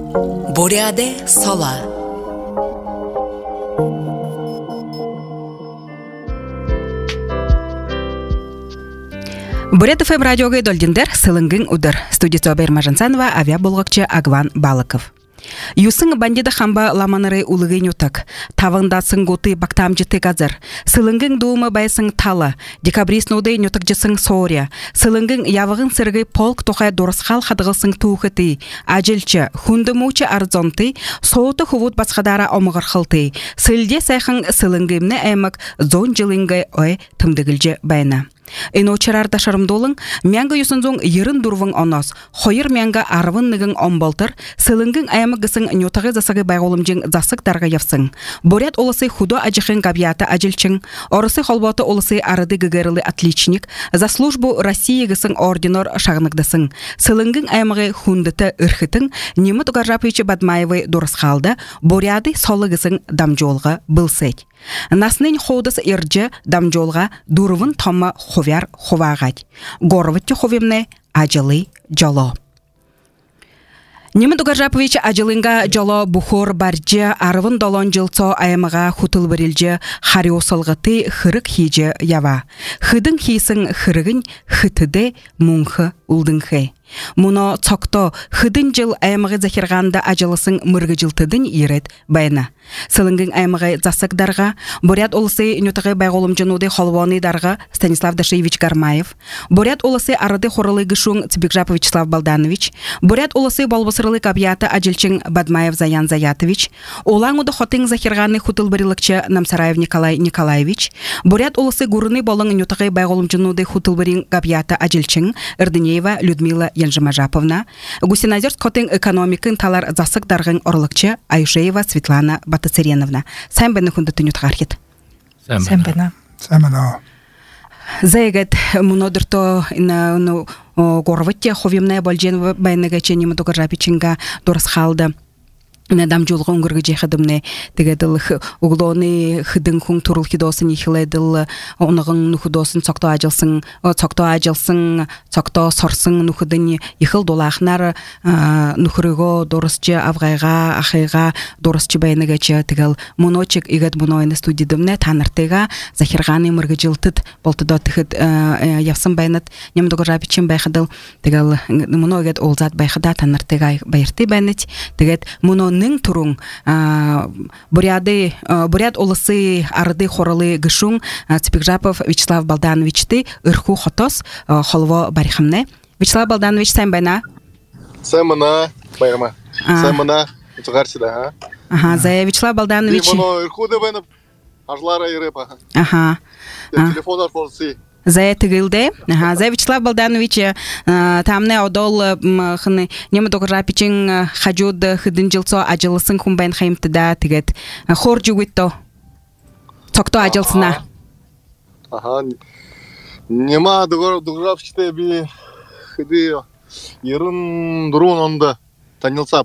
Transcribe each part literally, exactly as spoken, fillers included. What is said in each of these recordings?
Буряде сола. Бурят эф эм радиога долдиндер сылынгын удыр. Студия Берма Жансанова, авиа болгокчу Агван Балыков. Юсың бандида хамба ламаныры улыгын утак. Тавында сыңготы бактамжыты газыр. Сылынгын дуумы байсың талы. Декабрист ноды нютакжысың соория. Сылынгын явығын сыргы полк тухай дорысхал хадығылсың туухыты. Ажилчы, хундымучы арзонты, соуты хувуд басқадара омығырхылты. Сылде сайхың сылынгымны әмік зон жылыңгай ой тымдыгылжы байна. Иночарарда шарымдолың, мәңгі юсынзоң ерін дұрвың онос, хойыр мәңгі арвыннығың омбалтыр, сылыңгың аймығысың нютағы засығы байғолымжың засық дарға явсың. Борят олысы худо ажықын габията ажилчың, орысы холботы олысы арыды гыгырылы отличник, за службу России гысың орденор шағынығдысың. Сылыңгың аймығы хундыты үрхітің, Немет Угаржаповичы Бадмаевы дұрысқалды, боряды солы гысың дамжолға бұлсет. Наснын ходыс ирджы дамжолға дұрвын тома ховяр ховағад. Горовытты ховемне ажылы жоло. Немет Угаржапович ажылынға жоло бухор баржы арвын долон жылцо аймыға хутыл бірілжі хариосылғыты хырық хейжі ява. Хыдың хейсің хырығын хытыды мұңхы улдыңхы. Мұно цокто хыдын жыл аймығы захирғанда ажылысың мұрғы жылтыдың ерет байна. Сылыңгың аймығы засықдарға, Бурят олысы нютығы байғолым жынуды холвоны дарға Станислав Дашевич Гармаев, Бурят олысы арады хорылы гышуң Цбекжапов Вячеслав Балданович, Бурят олысы болбысырлы кабията ажилчың Бадмаев Заян Заятович, олаң уды хотың захирғаны хутыл бірілікчі Намсараев Николай Николаевич, Бурят олысы гурыны болың нютығы байғолым жынуды хутыл бірін кабията ажилчың Эрденеева Людмила Янжимажаповна, Гусинозерск хотың экономикын талар засық дарғын орлықчы Айшеева Светлана Батацереновна. Сәм бәні хүнді түнет ғархет. Сәм бәні. Сәм бәні. Зайгет мұнодырто горвытте ховемная болжен бәйнігі чені мұдығы жапичінға дұрыс қалды. Надам жолға оңғырғы жехадымны тегеділ углоны хыдың хуң турыл хидосын ехіледіл оңығың нұхудосын цокто ажылсың, цокто ажылсың, цокто сорсың нұхудын ехіл долақнар нұхырыға дұрысчы авғайға, ақайға дұрысчы бәйнігачы тегел мұночек игет мұнойны студидымны таныртыға захирғаны мұрғы жылтыд болтыда тіхід явсын бәйнет немдігі жапичын байқадыл тегел мұнойгет олзат байқада таныртыға байырты бәйнет тегет мұно ның турун буряды буряд олысы арды хорылы гышун Цбекжапов Вячеслав Балдановичты ырху хотос холво барихамне. Вячеслав Балданович саймбайна. Саймана байрама. Саймана утгарсида. Ага, за Вячеслав Балданович. Моно ырху да байна ажлара ирепа. Ага. Телефон арқылы. За тыгылды. Ага, за Вячеслав Балданович тамне одол хны Немет Угаржапичың хажуд хыдын жылцо ажылысын хумбайн хайымтыда тигет хор жугутто. Цокто ажылсына. Ага. Нема Угаржапичте би хыды ерын дурун онда танилсап.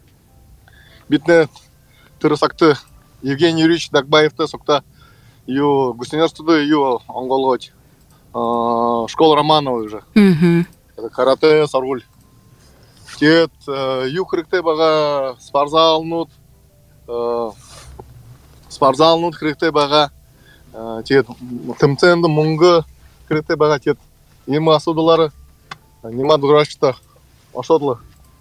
Битне тырысакты Евгений Юрьевич Дагбаевты сокта ю гусинерстуды ю анголгоч. Школа Романова уже. Это карате, саргуль. Тет юхрикте бага спортзал нут, спортзал нут хрикте бага тет тымценды мунга хрикте бага тет ема асудалары нема дурашта ошодлы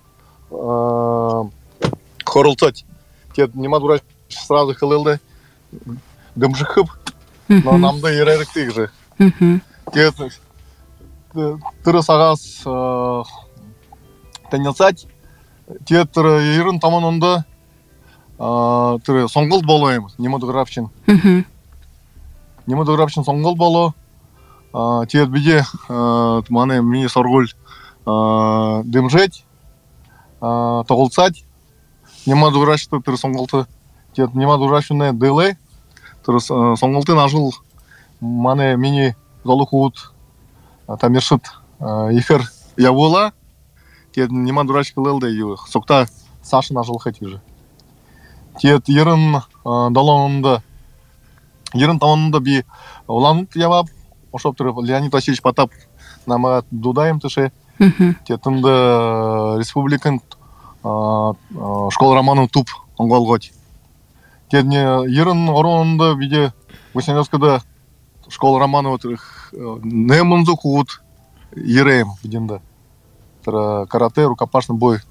хорултать тет нема дураш сразу хылылды дымжыхып, но нам да ерерикти же. Тет тыры сагас танилсать тет ерін таманында тыры соңғыл болуымыз Немет Угаржапчин. Немет Угаржапчин соңғыл болу тет биде маны мини соргуль дымжеть тоғылсать Немет Угаржапчты тыры соңғылты тет Немет Угаржапчыны дылы тыры соңғылты нажыл маны мини залухут тамершит ефер явула тет нема дурачка лылды ю сокта Саша нажыл хоть уже тет ерын далонында ерын талонында би уланут явап ошоп туруп Леонид Васильевич Потап нама дудаем тыше тетинде республикан школа романын туп оңголгот. Тедне ерын оронда биде Василевскада школа романын не мунзу кут ерем биденде. Тра карате, рукопашный бой.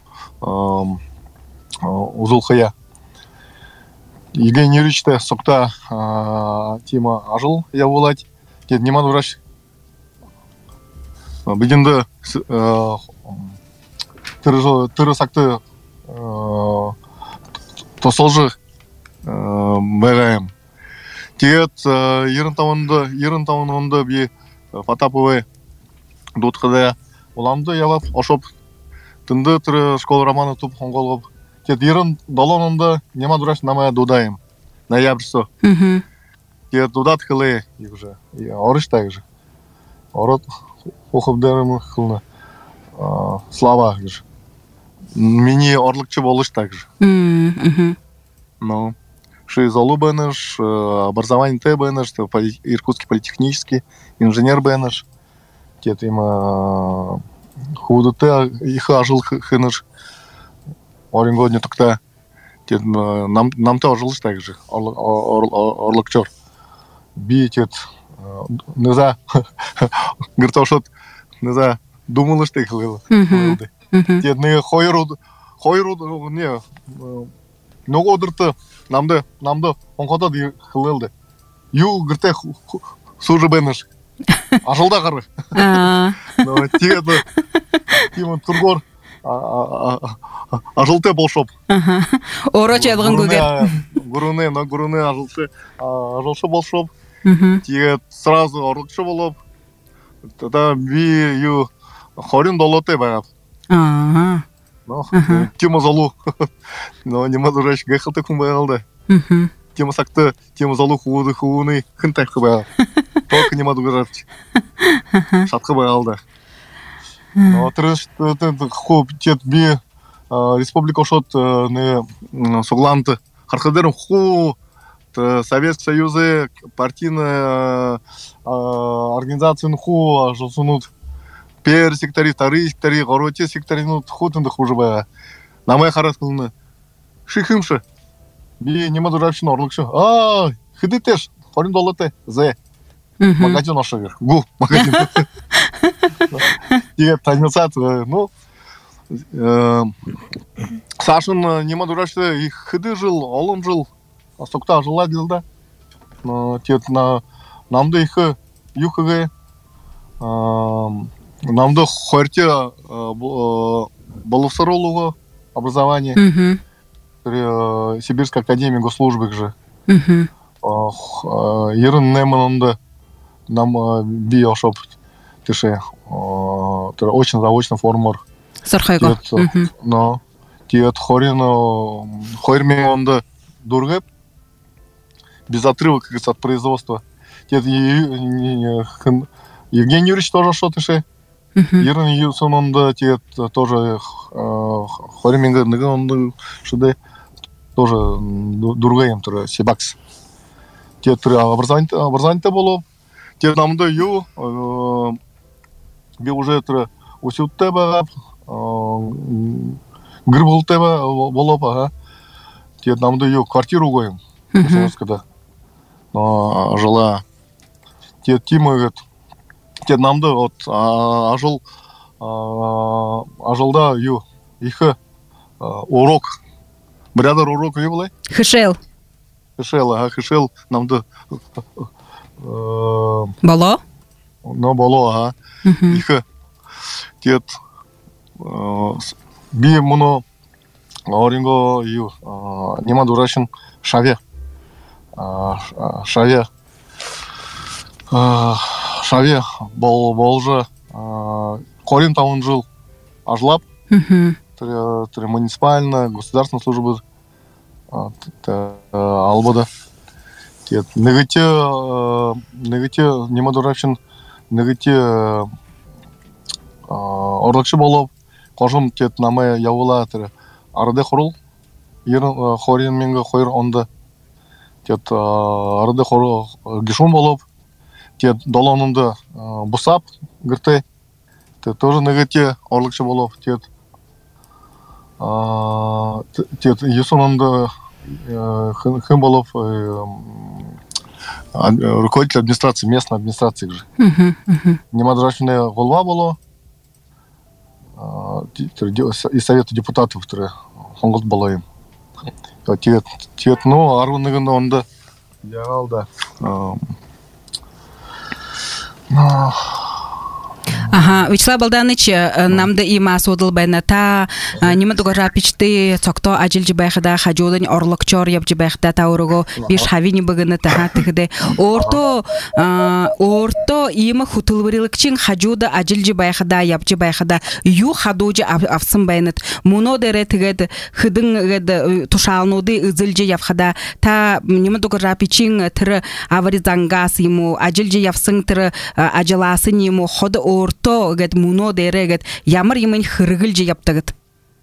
Узулхая. Евгений Юрьевичте сокта тема ажыл я волать. Тед неман врач. Биденде тыры сакты тосолжы бәгәем. Тед ерын тавында, ерын тавында би Потаповы дотқыда оламды ялап ошоп тынды тыры школа романы туп хонголгоп. Тед ерын долонында нема дураш намая дудаем. Ноябрьсо. Тед дудат хылы уже. Орыш также. Орот оқыбдырым хылны. Слова же. Мини орлыкчы болыш также. Ну, ши золу бенеш, образование Т бенеш, Иркутский политехнический, инженер бенеш. Тет им худу Т их ажил хынеш. Орынгодне токта. Тет нам нам то ажилыш также. Орлыкчор. Би тет ныза гыртошот ныза думалыш тек хылы. Тет не хойру хойру не много одырты намды намды онкота ди хылылды. Ю гырте сужы бенеш. Ажылда кары. Но тет тимон тургор ажылте болшоп. Ороча алган гүгер. Гуруне на гуруне ажылты ажылшы болшоп. Тет сразу орлыкчы болоп. Тогда би ю хорин долоте багап. Ага. Ну, тема залу. Но нема дураш гахылты кун багалды. Тема сакты, тема залу худы хуны хынтай кыба. Только нема дураш. Шатқы багалды. Но трыш ху тет би республика шот не согланты. Хархадерым ху Советский Союз партийная организация ху жосунут. Первый сектори, вторые сектори, гороте сектори, ну хутын да хуже бая. На моя харас кылны. Шихымшы. Би нема дурачын орлыкшы. А, хыды теш, хорин долоте, зе. Магазин ошовер. Гу, магазин. И танцат, ну Сашын нема дурачты, их хыды жил, олым жил. А сокта жила дилда. Но тет на намды их юхыгы. Намды хорте боловсыролуго образование. Сибирская академия госслужбы же. Ерын неманында нам би ошоп тише очень заочно формор. Сархайго. Но тет хорин хормионда дургэп без отрывок от производства. Тет Евгений Юрьевич тоже что тише. Ерын юсонында тет тоже хорминга ныгонды шуде тоже дургэем тура сибакс. Тет образование образование боло. Тет намда ю би уже тура усютте багап гырбулте болоп ага. Тет намда ю квартиру гоем. Когда но жила тет тима говорит тет намды от ажыл ажылда ю ихы урок бирядыр урок ю былай хышел хышел ага хышел намды бало но бало ага ихы тет би муну оринго ю нема дурашын шаве шаве Шаве бол болжы корин таун жыл ажлап тире муниципальная государственная служба албада тет негите негите нема дурашын негите орлыкчы болоп кожум тет намая явула тире арыды хорул ерин хорин менге хойр онда тет арыды хору гишун болоп тет долонунда бусап гырты тет тоже негете орлыкчы болоп тет а тет Юсунанда Хэмболов руководитель администрации, местной администрации же. Немадрашная голова было и совета депутатов, которые хонгот было им. Тет, тет, ну, арванныгын онда яғал да. Ага, Вячеслав Балданыч, намды има содыл байна та нима дугара пичты цокто ажил жибайхда хажулын орлокчор яп жибайхда таурого биш хавини быгыны таха тыгыды. Орто орто има хутылвырылыкчин хажуда ажил жибайхда яп жибайхда ю хадужы афсын байнат. Муно дере тыгыды хыдың тушалнуды ызылжы япхада та нима дугара пичин тыры авари зангас ему ажил жи япсын тыры ажиласын ему ходы орто то гет муно дере гет ямар имын хыргыл же яптагыт.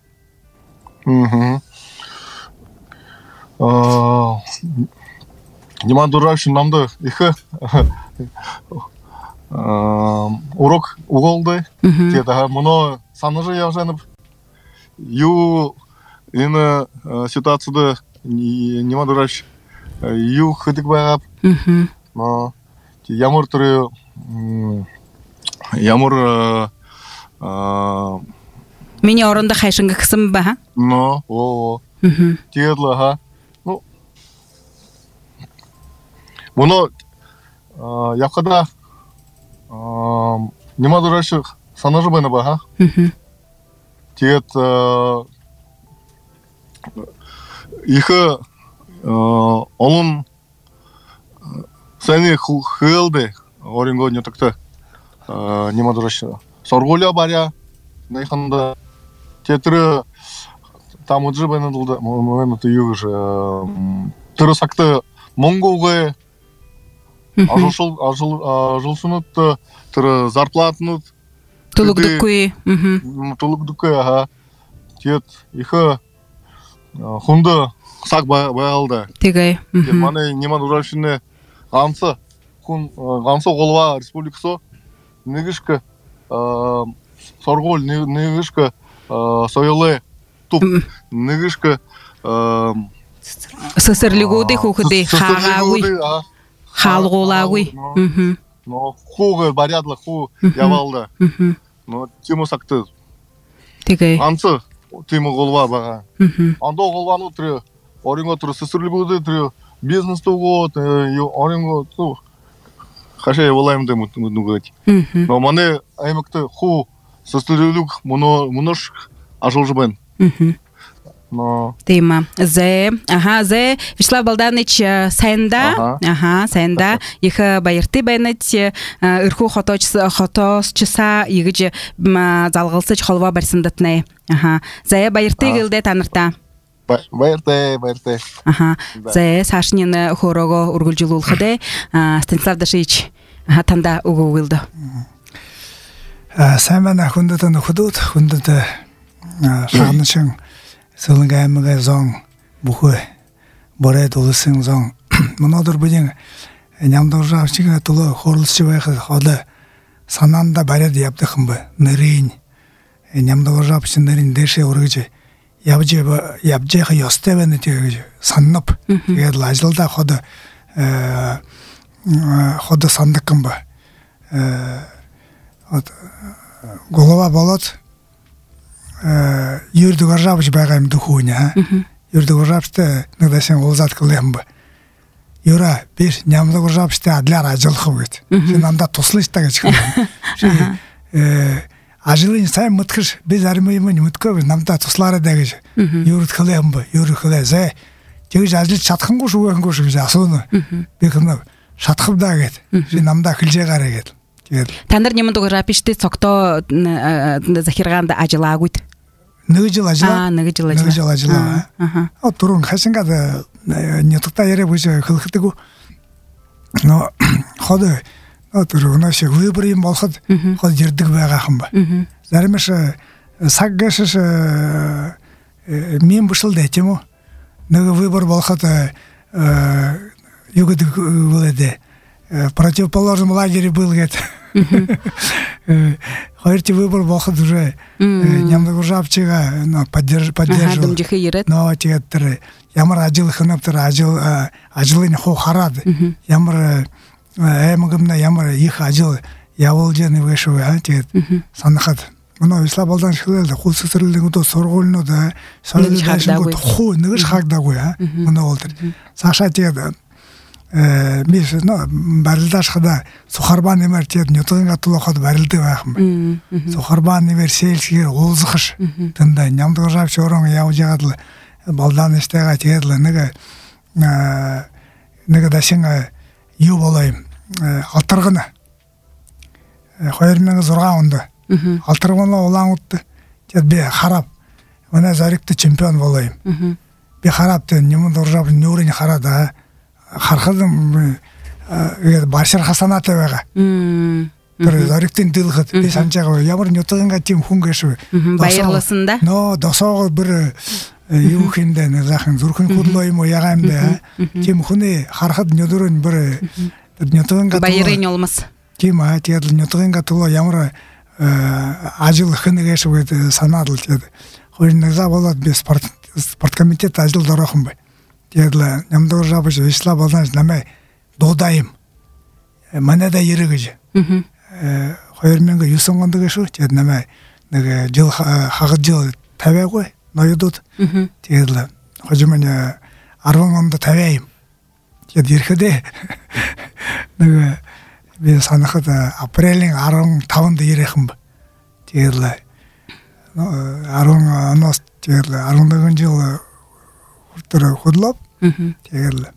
Мм. А Нима дурашын намды ихе урок уголды. Теда муно саныжы явжанып ю ины ситуацияда нима дураш ю хыдык багап. Но ямар түрі Ямур Меня орында хайшынга кысым ба? Ну, о, тиедла, ха. Ну, мұны яқада нема дурашы санажы байна ба, ха? Тиед ихы олын сәне хылды оринго не такты. Нема дурашы соргуля баря найханда тетры там уджи бенедылды мен это южы тыры сакты монголга ажыл ажыл жылсынут тыры зарплатынут тулугдукуи тулугдукуи ага тет ихы хунды сак баялды тегай маны нема дурашыны гансы хун гансы голова республикасы Нигышка сорголь, нигышка сойлы туп, нигышка сосерлигуды хухуды хагауи халголауи. Но хуга барядла ху явалда. Но тему сакты. Тегай. Ансы тему голова бага. Андо голвану тры оринго тры сосерлигуды тры бизнес туго оринго ту. Хашай волаем да мутнугать. Но мане аймакты ху состырылук муно мунош ажылжыбен. Но тема зе ага зе Вячеслав Балданыч сайында ага сайында их байырты байнат ырху хоточ хотос часа игеже залгылсы холва барсындатны ага зе байырты гылды танырта Байырты, байырты. Ага. Зе сашнины хорого ургулжулул хыды Станислав Дашевич танда угуылды. Сәмәнә хундытын худут, хундыты шағнышың сылыңға әміға зоң бұқы борай толысың зоң. Мұнадыр бұдың нямдық жағшыға тұлы хорлысшы байқы ходы сананда барады япты қымбы нырын. Нямдық жағшын нырын дәші ұрғычы. Ябже ябжеха ёстевене теге саннап теге лажылда ходы ходы сандыкым ба голова болот юрдуга жабыч багайм духуня юрдуга жабышты нагдасен олзат кылем ба юра беш нямдуга жабышты адляр ажылхы бит сенанда туслыштага чыккан Ажылын сайын мұткыш, біз әрмеймін мұткөбіз, намда тұслары дәгіз. Юрыт қылайым ба, юрыт қылай. Зәй, дегіз ажыл шатқын қошу, өң қошу, жасуыны. Бекіні шатқып да кет. Намда күлже қара кет. Тандыр немін тұғы рапишті соқто захирғанда ажыла көйт? Нығы жыл ажыла. А, нығы жыл ажыла. Нығы жыл ажыла. О, тұрын қасынға да нетықта ере бұйсы қылқыты ку. Но, ходы, Отрывно все выборим волход, ход дердык багахмба. Зармеш саггашш мен бушыл дэтему. Нага выбор волход югыдык было де. Противоположном лагере был, говорит. Хойрти выбор бохот уже нямдагы жапчыга поддерживал. Но тегеттер ямар ажыл хынаптыр ажыл ажылын хо харады. Ямар эмгымна ямар их ажыл яволжаны вышывы а тегет санахат. Мына ислабалдан шылды кулсызырлыгы да сорголну да сорголну хо ныгыш хагдагы а. Мына олтыр. Саша тегет миш но барылдаш хада сухарбан эмер тет нютынга тулохот барылды бахым. Сухарбан эмер селсиге олзыхыш. Тында нямдыгы жап чорон яужагадыл балдан истега тедлы неге неге дашинга ю болайым. Алтыргыны. Хойрмеңи зургаунды. Алтыргыны улаң утты. Тет бе харап. Мына зарикты чемпион болайым. Бе харапты немундыр жап нурын харада. Хархадым баршар хасанаты вага. Тэр зариктин дилхат би санчага ямар нютынга тим хунгашвы. Байырлысында? Но досоо бир юхинде захын зурхын кудлоймо ягамда. Тим хуны хархад нюдурын бир нютынга байырын олмас. Тим а тедл нютынга туло ямар ажыл хыныгашвы санадыл тед. Хойназа болот би спорт спорткомитет ажыл дорохым бай. Тегла нямдор жабыш весла балданш наме додайым. Мана да ерегеж. Э хойрменге юсонгондыгы шу тед наме неге жыл хагы жыл табай кой ноюдут. Тегла хожумане арвонгонда табайым. Тед ерхеде. Неге би санахата апрелин арвон тавында ерехим. Тегла арвон анос тегла арвондагын жыл Тора худлап, тегерле.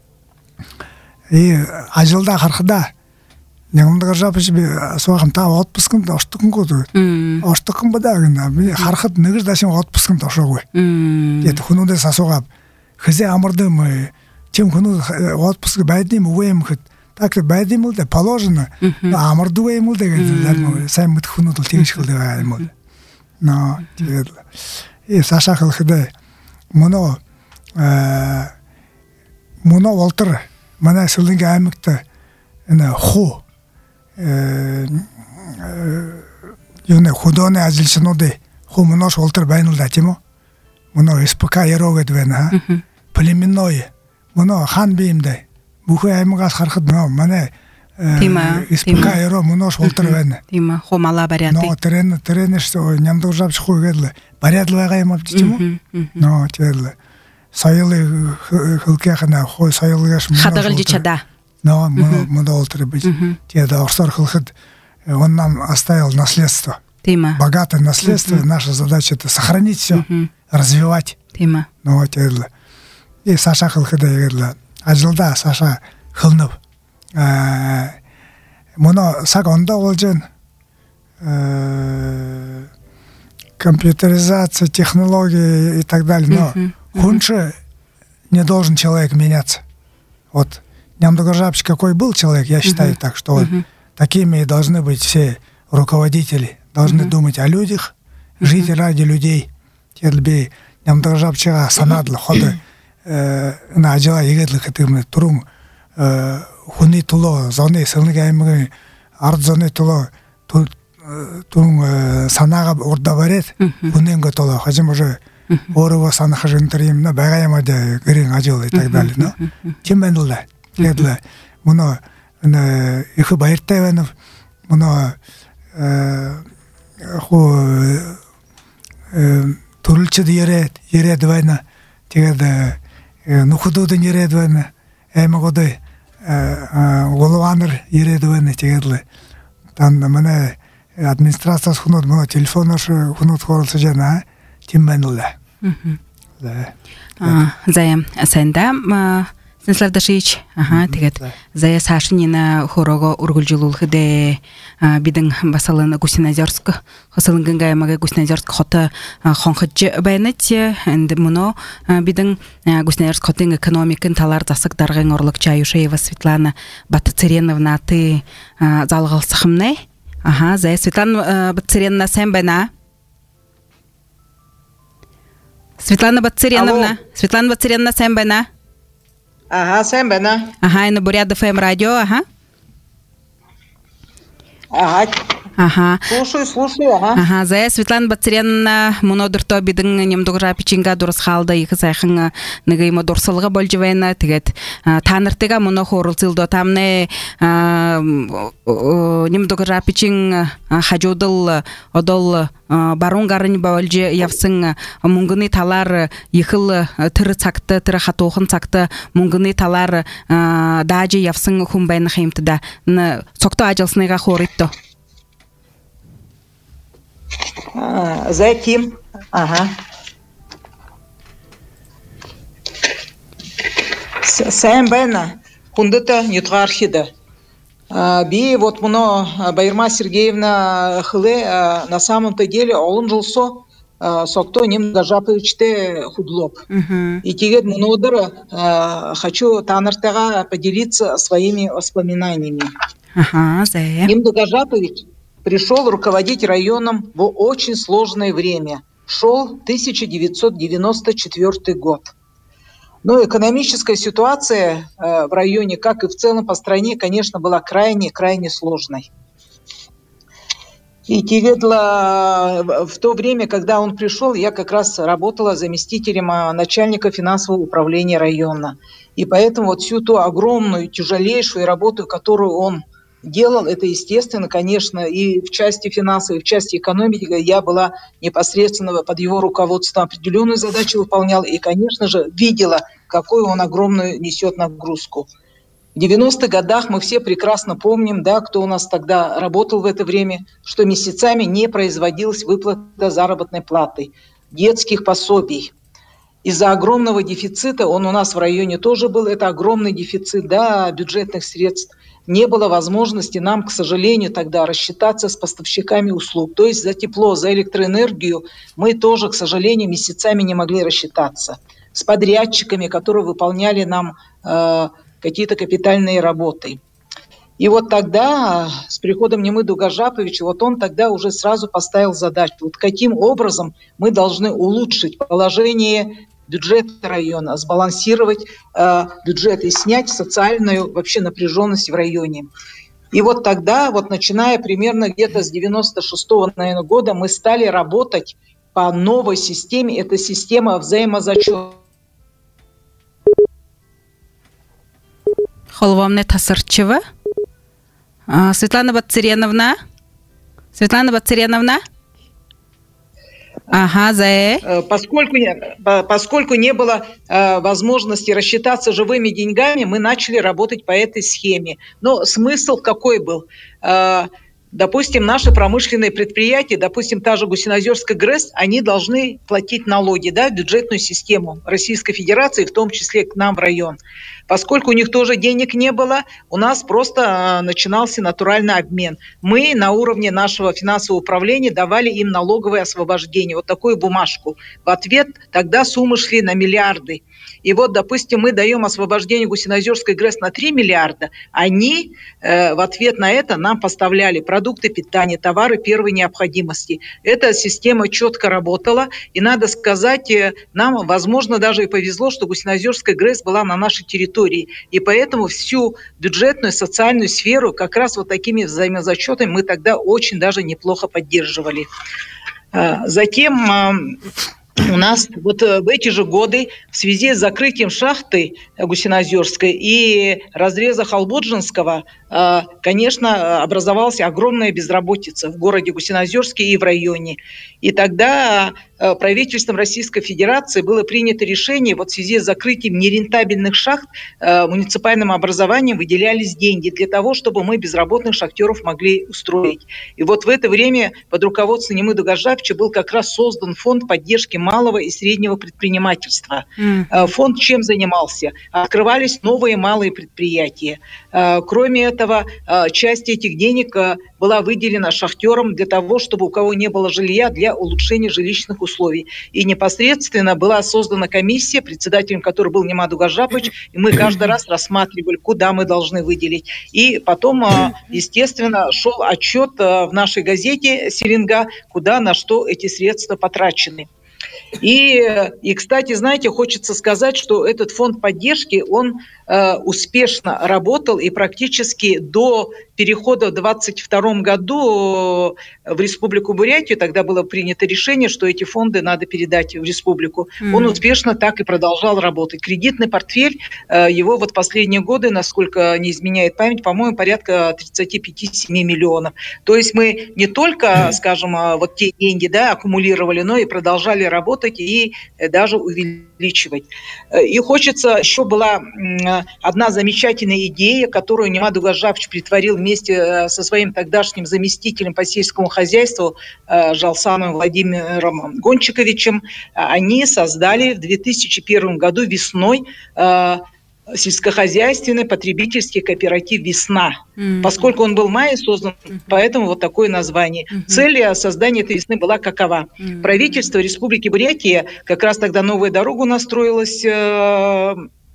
И ажылда хархда. Нямдагы жапыш би суагым та отпускын да оштукун коду. Оштукун бадагына би хархат негир дашын отпускын ташогой. Эт хунуде сасогап. Хизе амырдым чем хуну отпуск байдым уем хит. Так байдым да положено. Амырдуем деген сай мут хунудул тегиш кылды. Но тегерле. И Саша хылхыда моно Муна Волтер, мана сылынга аймыкта ана ху юне худоне азилшынуды ху мунош Волтер байнылда тимо. Муна СПК ярогет вена. Племенное. Муна хан бийимде. Буху аймыгас хархыд но мана СПК яро мунош Волтер вена. Тима хомала баряты. Но трен тренер что нямдо жапш хугедле. Барядлага ямап тимо. Но терле. Сайылы хылкахана хой сайылгаш хадагыл дичада. Но муда олтыр бит. Теда орсар хылхыд он оставил наследство. Тима. Богатое наследство. Наша задача это сохранить все, развивать. Тима. Ну вот это. И Саша хылхыда егерла. Ажылда Саша хылнып. Муна сак онда олжен компьютеризация, технологии и так далее. Но Хунше не должен человек меняться. Вот Нямдагы жапыш какой был человек, я считаю так, что вот такими и должны быть все руководители. Должны думать о людях, жить ради людей. Тедлби Нямдагы жапышга санадлы ходы на ажала егедлы хытымны турум хуны туло зоны сылныга аймыгы ард зоны туло турум санага орда барет хуненга толо хажим уже Орова санахажынтырым на багаямада гырын ажыл и так далее. Но чем бенлда? Тедле муно на их байртевенов муно хо турулчы ере ере двайна тега ну худуды ере двайна эмагоды голованыр ере двайна тегадле там мана администрация хунот муно телефонош хунот хорылсы жана Тимбенле. Зая сенда Станислав ага, тегет. Зая Сашинина хорого ургулжилулхыде бидин басалын Гусинозерск, хасылынгын гаймага Гусинозерск хота хонхыджы байнет, энд муно бидин Гусинозерск хотын экономикын талар засык даргын орлык Чаюшеева Светлана Батцереновна ты залғалсықымнай? Ага, Зая Светлана Батцереновна сен байна? Светлана Батцереновна. Светлана Батцереновна сен байна? Ага, сен байна. Ага, и на Бурят ФМ радио, ага. Ага. Ага. Слушаю, слушаю, ага. Ага, зая Светлана Бацаряновна монодырто бидин немдугра пичинга дурс халда екі сайхын нигайма дурсалга болжывайна тигет таныртыга моно хорулцылдо тамне немдугра пичин хажудыл одол барунгарын болжы явсын мунгыны талар ихыл тыры цакты тыры хатохын цакты мунгыны талар дажы явсын хумбайны химтда сокто ажалсыныга хоритто. А, затем, ага. Сэмбэна, хундата нютгархида. Би вот муно Байырма Сергеевна хылы на самом-то деле олын жылсо сокто нем Гажаповичте худлоп. И тегет мунодыр хочу таныртага поделиться своими воспоминаниями. Ага, зая. Нем Гажапович пришел руководить районом в очень сложное время. Шел тысяча девятьсот девяносто четвёртый год. Но экономическая ситуация в районе, как и в целом по стране, конечно, была крайне-крайне сложной. И Тиведла, в то время, когда он пришел, я как раз работала заместителем начальника финансового управления района. И поэтому вот всю ту огромную, тяжелейшую работу, которую он делал, это, естественно, конечно, и в части финансовой, и в части экономики я была непосредственно под его руководством, определенную задачу выполняла и, конечно же, видела, какую он огромную несет нагрузку. В девяностых годах мы все прекрасно помним, да, кто у нас тогда работал в это время, что месяцами не производилась выплата заработной платы, детских пособий. Из-за огромного дефицита, он у нас в районе тоже был, это огромный дефицит, да, бюджетных средств. Не было возможности нам, к сожалению, тогда рассчитаться с поставщиками услуг. То есть за тепло, за электроэнергию мы тоже, к сожалению, месяцами не могли рассчитаться. С подрядчиками, которые выполняли нам э, какие-то капитальные работы. И вот тогда, с приходом Немыду Гажаповича, вот он тогда уже сразу поставил задачу, вот каким образом мы должны улучшить положение бюджета района, сбалансировать э, бюджет и снять социальную вообще напряженность в районе. И вот тогда, вот начиная примерно где-то с девяносто шестого, наверное, года, мы стали работать по новой системе. Это система взаимозачета. Холвамне Тасарчева. Светлана Бацаряновна. Светлана Бацаряновна. Ага, за. Поскольку, поскольку не было э, возможности рассчитаться живыми деньгами, мы начали работать по этой схеме. Но смысл какой был? Э, допустим, наши промышленные предприятия, допустим, та же Гусиноозерская ГРЭС, они должны платить налоги, да, в бюджетную систему Российской Федерации, в том числе к нам в район. Поскольку у них тоже денег не было, у нас просто начинался натуральный обмен. Мы на уровне нашего финансового управления давали им налоговое освобождение, вот такую бумажку. В ответ тогда суммы шли на миллиарды. И вот, допустим, мы даем освобождение Гусиноозерской ГРЭС на три миллиарда. Они э, в ответ на это нам поставляли продукты питания, товары первой необходимости. Эта система четко работала. И надо сказать, э, нам, возможно, даже и повезло, что Гусиноозерская ГРЭС была на нашей территории. И поэтому всю бюджетную, социальную сферу как раз вот такими взаимозачетами мы тогда очень даже неплохо поддерживали. Э, затем... Э, У нас вот в эти же годы в связи с закрытием шахты Гусиноозерской и разреза Холбоджинского, конечно, образовалась огромная безработица в городе Гусиноозерске и в районе. И тогда правительством Российской Федерации было принято решение, вот в связи с закрытием нерентабельных шахт муниципальным образованием выделялись деньги для того, чтобы мы безработных шахтеров могли устроить. И вот в это время под руководством Немыду Гажаповича был как раз создан фонд поддержки малого и среднего предпринимательства. Mm. Фонд чем занимался? Открывались новые малые предприятия. Кроме этого, часть этих денег была выделена шахтерам для того, чтобы у кого не было жилья, для улучшения жилищных условий. И непосредственно была создана комиссия, председателем которой был Немыду Гажапович, и мы каждый раз рассматривали, куда мы должны выделить. И потом, естественно, шел отчет в нашей газете «Селенга», куда, на что эти средства потрачены. И, и, кстати, знаете, хочется сказать, что этот фонд поддержки, он э, успешно работал, и практически до перехода в двадцать втором году в Республику Бурятию, тогда было принято решение, что эти фонды надо передать в республику. Mm-hmm. Он успешно так и продолжал работать. Кредитный портфель, его вот последние годы, насколько не изменяет память, по-моему, порядка тридцать пять - семь миллионов. То есть мы не только, mm-hmm. скажем, вот те деньги, да, аккумулировали, но и продолжали работать и даже увеличивать. И хочется, еще была одна замечательная идея, которую Немат Угажапович притворил вместе со своим тогдашним заместителем по сельскому хозяйству Жалсановым Владимиром Гончиковичем. Они создали в две тысячи первом году весной сельскохозяйственный потребительский кооператив «Весна». Mm-hmm. Поскольку он был в мае создан, mm-hmm. поэтому вот такое название. Mm-hmm. Цель создания этой весны была какова? Mm-hmm. Правительство Республики Бурятия, как раз тогда новая дорога настроилась э-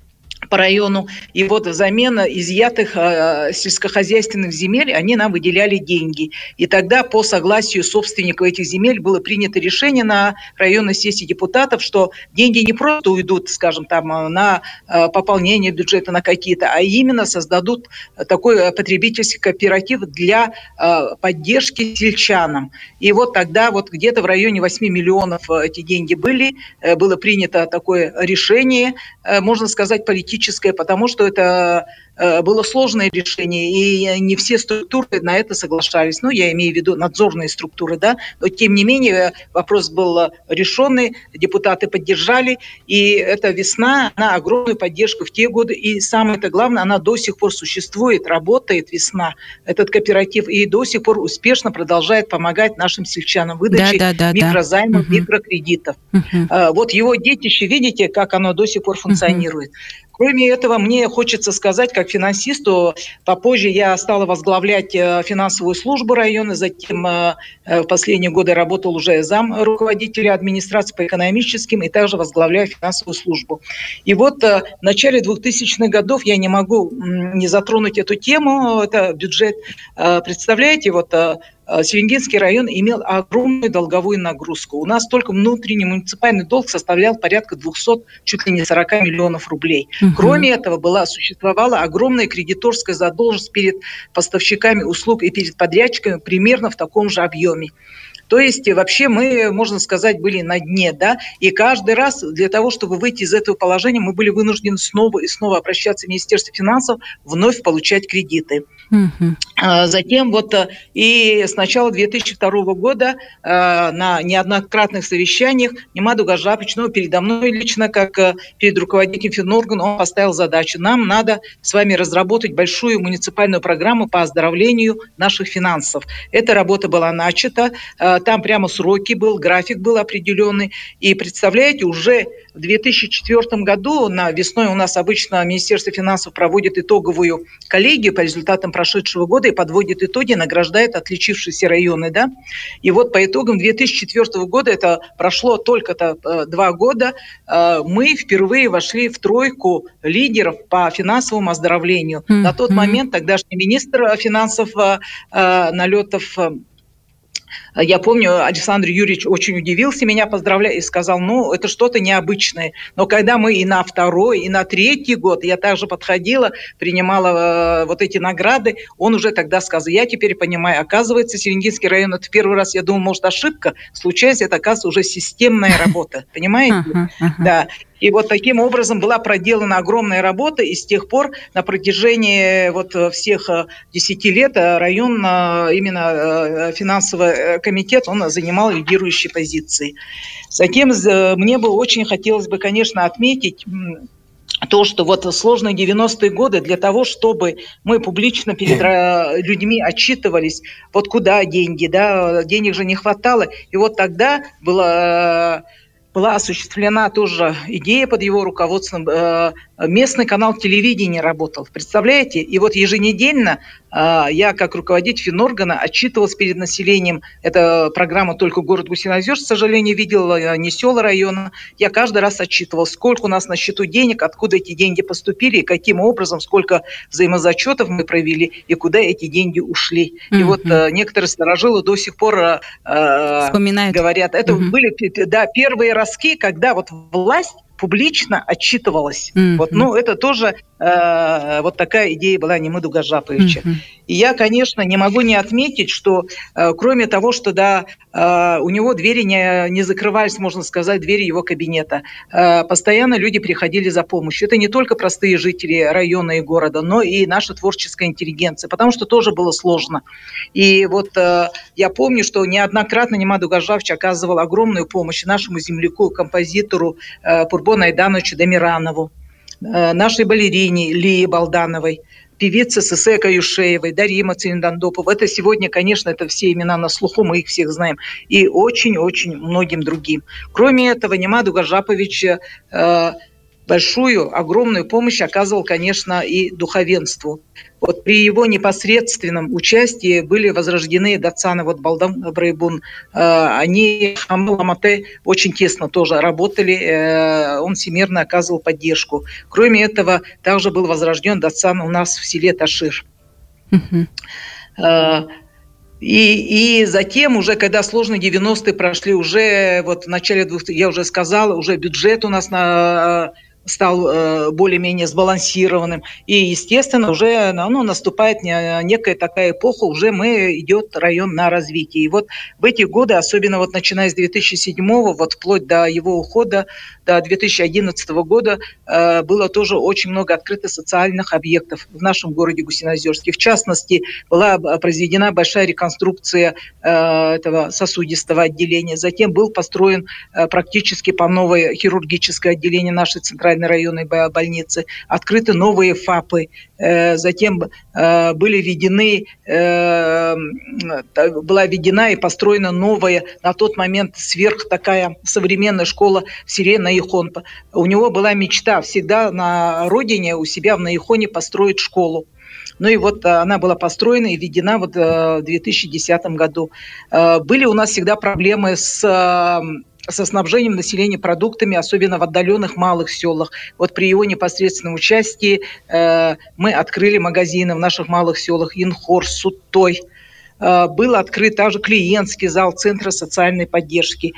по району, и вот взамен изъятых э, сельскохозяйственных земель они нам выделяли деньги. И тогда по согласию собственников этих земель было принято решение на районной сессии депутатов, что деньги не просто уйдут, скажем, там, на э, пополнение бюджета на какие-то, а именно создадут такой потребительский кооператив для э, поддержки сельчанам. И вот тогда вот где-то в районе восемь миллионов эти деньги были, э, было принято такое решение, э, можно сказать, политическое, потому что это э, было сложное решение, и не все структуры на это соглашались. Ну, я имею в виду надзорные структуры, да, но тем не менее вопрос был решенный, депутаты поддержали, и эта «Весна», она огромную поддержку в те годы, и самое-то главное, она до сих пор существует, работает «Весна», этот кооператив, и до сих пор успешно продолжает помогать нашим сельчанам в выдаче да, да, да, микрозаймов, да. микрокредитов. Угу. А, вот его детище, видите, как оно до сих пор функционирует. Угу. Кроме этого, мне хочется сказать, как финансисту, попозже я стала возглавлять финансовую службу района, затем в последние годы работал уже зам руководителя администрации по экономическим и также возглавляю финансовую службу. И вот в начале двухтысячных годов я не могу не затронуть эту тему, это бюджет. Представляете, вот Селенгинский район имел огромную долговую нагрузку. У нас только внутренний муниципальный долг составлял порядка двухсот, чуть ли не сорока миллионов рублей. Угу. Кроме этого, была, существовала огромная кредиторская задолженность перед поставщиками услуг и перед подрядчиками примерно в таком же объеме. То есть вообще мы, можно сказать, были на дне, да, и каждый раз для того, чтобы выйти из этого положения, мы были вынуждены снова и снова обращаться в Министерство финансов, вновь получать кредиты. Uh-huh. Затем вот и с начала две тысячи второго года на неоднократных совещаниях Немат Угажапович, ну, передо мной лично, как перед руководителем Финоргана, он поставил задачу: нам надо с вами разработать большую муниципальную программу по оздоровлению наших финансов. Эта работа была начата, там прямо сроки был, график был определенный, и представляете, уже в две тысячи четвёртом году, на весной у нас обычно Министерство финансов проводит итоговую коллегию по результатам прошедшего года и подводит итоги, награждает отличившиеся районы, да. И вот по итогам две тысячи четвёртого года, это прошло только-то э, два года, э, мы впервые вошли в тройку лидеров по финансовому оздоровлению. Mm-hmm. На тот момент тогдашний министр финансов э, Налетов, э, я помню, Александр Юрьевич очень удивился, меня поздравляя, и сказал, ну, это что-то необычное. Но когда мы и на второй, и на третий год, я также подходила, принимала э, вот эти награды, он уже тогда сказал, я теперь понимаю, оказывается, Селенгинский район, это в первый раз, я думал, может, ошибка, случается, это, оказывается, уже системная работа, понимаете? Да. И вот таким образом была проделана огромная работа, и с тех пор на протяжении вот всех десяти лет район, именно финансовый комитет, он занимал лидирующие позиции. Затем мне бы очень хотелось бы, конечно, отметить то, что вот сложные девяностые годы, для того, чтобы мы публично перед людьми отчитывались, вот куда деньги, да, денег же не хватало, и вот тогда было... была осуществлена тоже идея под его руководством. Местный канал телевидения работал. Представляете? И вот еженедельно я, как руководитель Финоргана, отчитывалась перед населением. Эта программа только город Гусиноозерск, к сожалению, видела, не села района. Я каждый раз отчитывалась, сколько у нас на счету денег, откуда эти деньги поступили, и каким образом, сколько взаимозачетов мы провели, и куда эти деньги ушли. Mm-hmm. И вот некоторые старожилы до сих пор говорят, это mm-hmm. были да, первые разки, когда вот власть публично отчитывалась. Mm-hmm. Вот, ну, это тоже э, вот такая идея была Немыду Гаджаповича. Mm-hmm. И я, конечно, не могу не отметить, что э, кроме того, что да, э, у него двери не, не закрывались, можно сказать, двери его кабинета, э, постоянно люди приходили за помощью. Это не только простые жители района и города, но и наша творческая интеллигенция, потому что тоже было сложно. И вот э, я помню, что неоднократно Немаду Гаджапович оказывал огромную помощь нашему земляку, композитору э, Пурбону Айдановичу Дамиранову, э, нашей балерине Лии Балдановой, певице Сесе Каюшеевой, Дарье Мацинидандоповой. Это сегодня, конечно, это все имена на слуху, мы их всех знаем. И очень-очень многим другим. Кроме этого, Немаду Гаджапович э, большую, огромную помощь оказывал, конечно, и духовенству. Вот при его непосредственном участии были возрождены датсаны, вот Балдам Брайбун, э, они Хамаламате очень тесно тоже работали, э, он всемирно оказывал поддержку. Кроме этого, также был возрожден датсан у нас в селе Ташир. Uh-huh. Э, И, и затем, уже когда сложные девяностые прошли, уже вот в начале двухтысячных, я уже сказала, уже бюджет у нас на, стал э, более-менее сбалансированным. И, естественно, уже ну, наступает некая такая эпоха, уже мы идет район на развитие. И вот в эти годы, особенно вот начиная с две тысячи седьмого, вот вплоть до его ухода, до две тысячи одиннадцатого года, э, было тоже очень много открыто социальных объектов в нашем городе Гусиноозерске. В частности, была произведена большая реконструкция э, этого сосудистого отделения. Затем был построен э, практически по новой хирургическое отделение нашей центральной районной больницы. Открыты новые ФАПы. Э, затем э, были введены, э, была введена и построена новая на тот момент сверх такая современная школа в селе Наихон. У него была мечта всегда на родине у себя в Наихоне построить школу. Ну и вот она была построена и введена вот в две тысячи десятом году. Были у нас всегда проблемы с, со снабжением населения продуктами, особенно в отдаленных малых селах. Вот при его непосредственном участии мы открыли магазины в наших малых селах Инхор, Суттой. Был открыт также клиентский зал Центра социальной поддержки.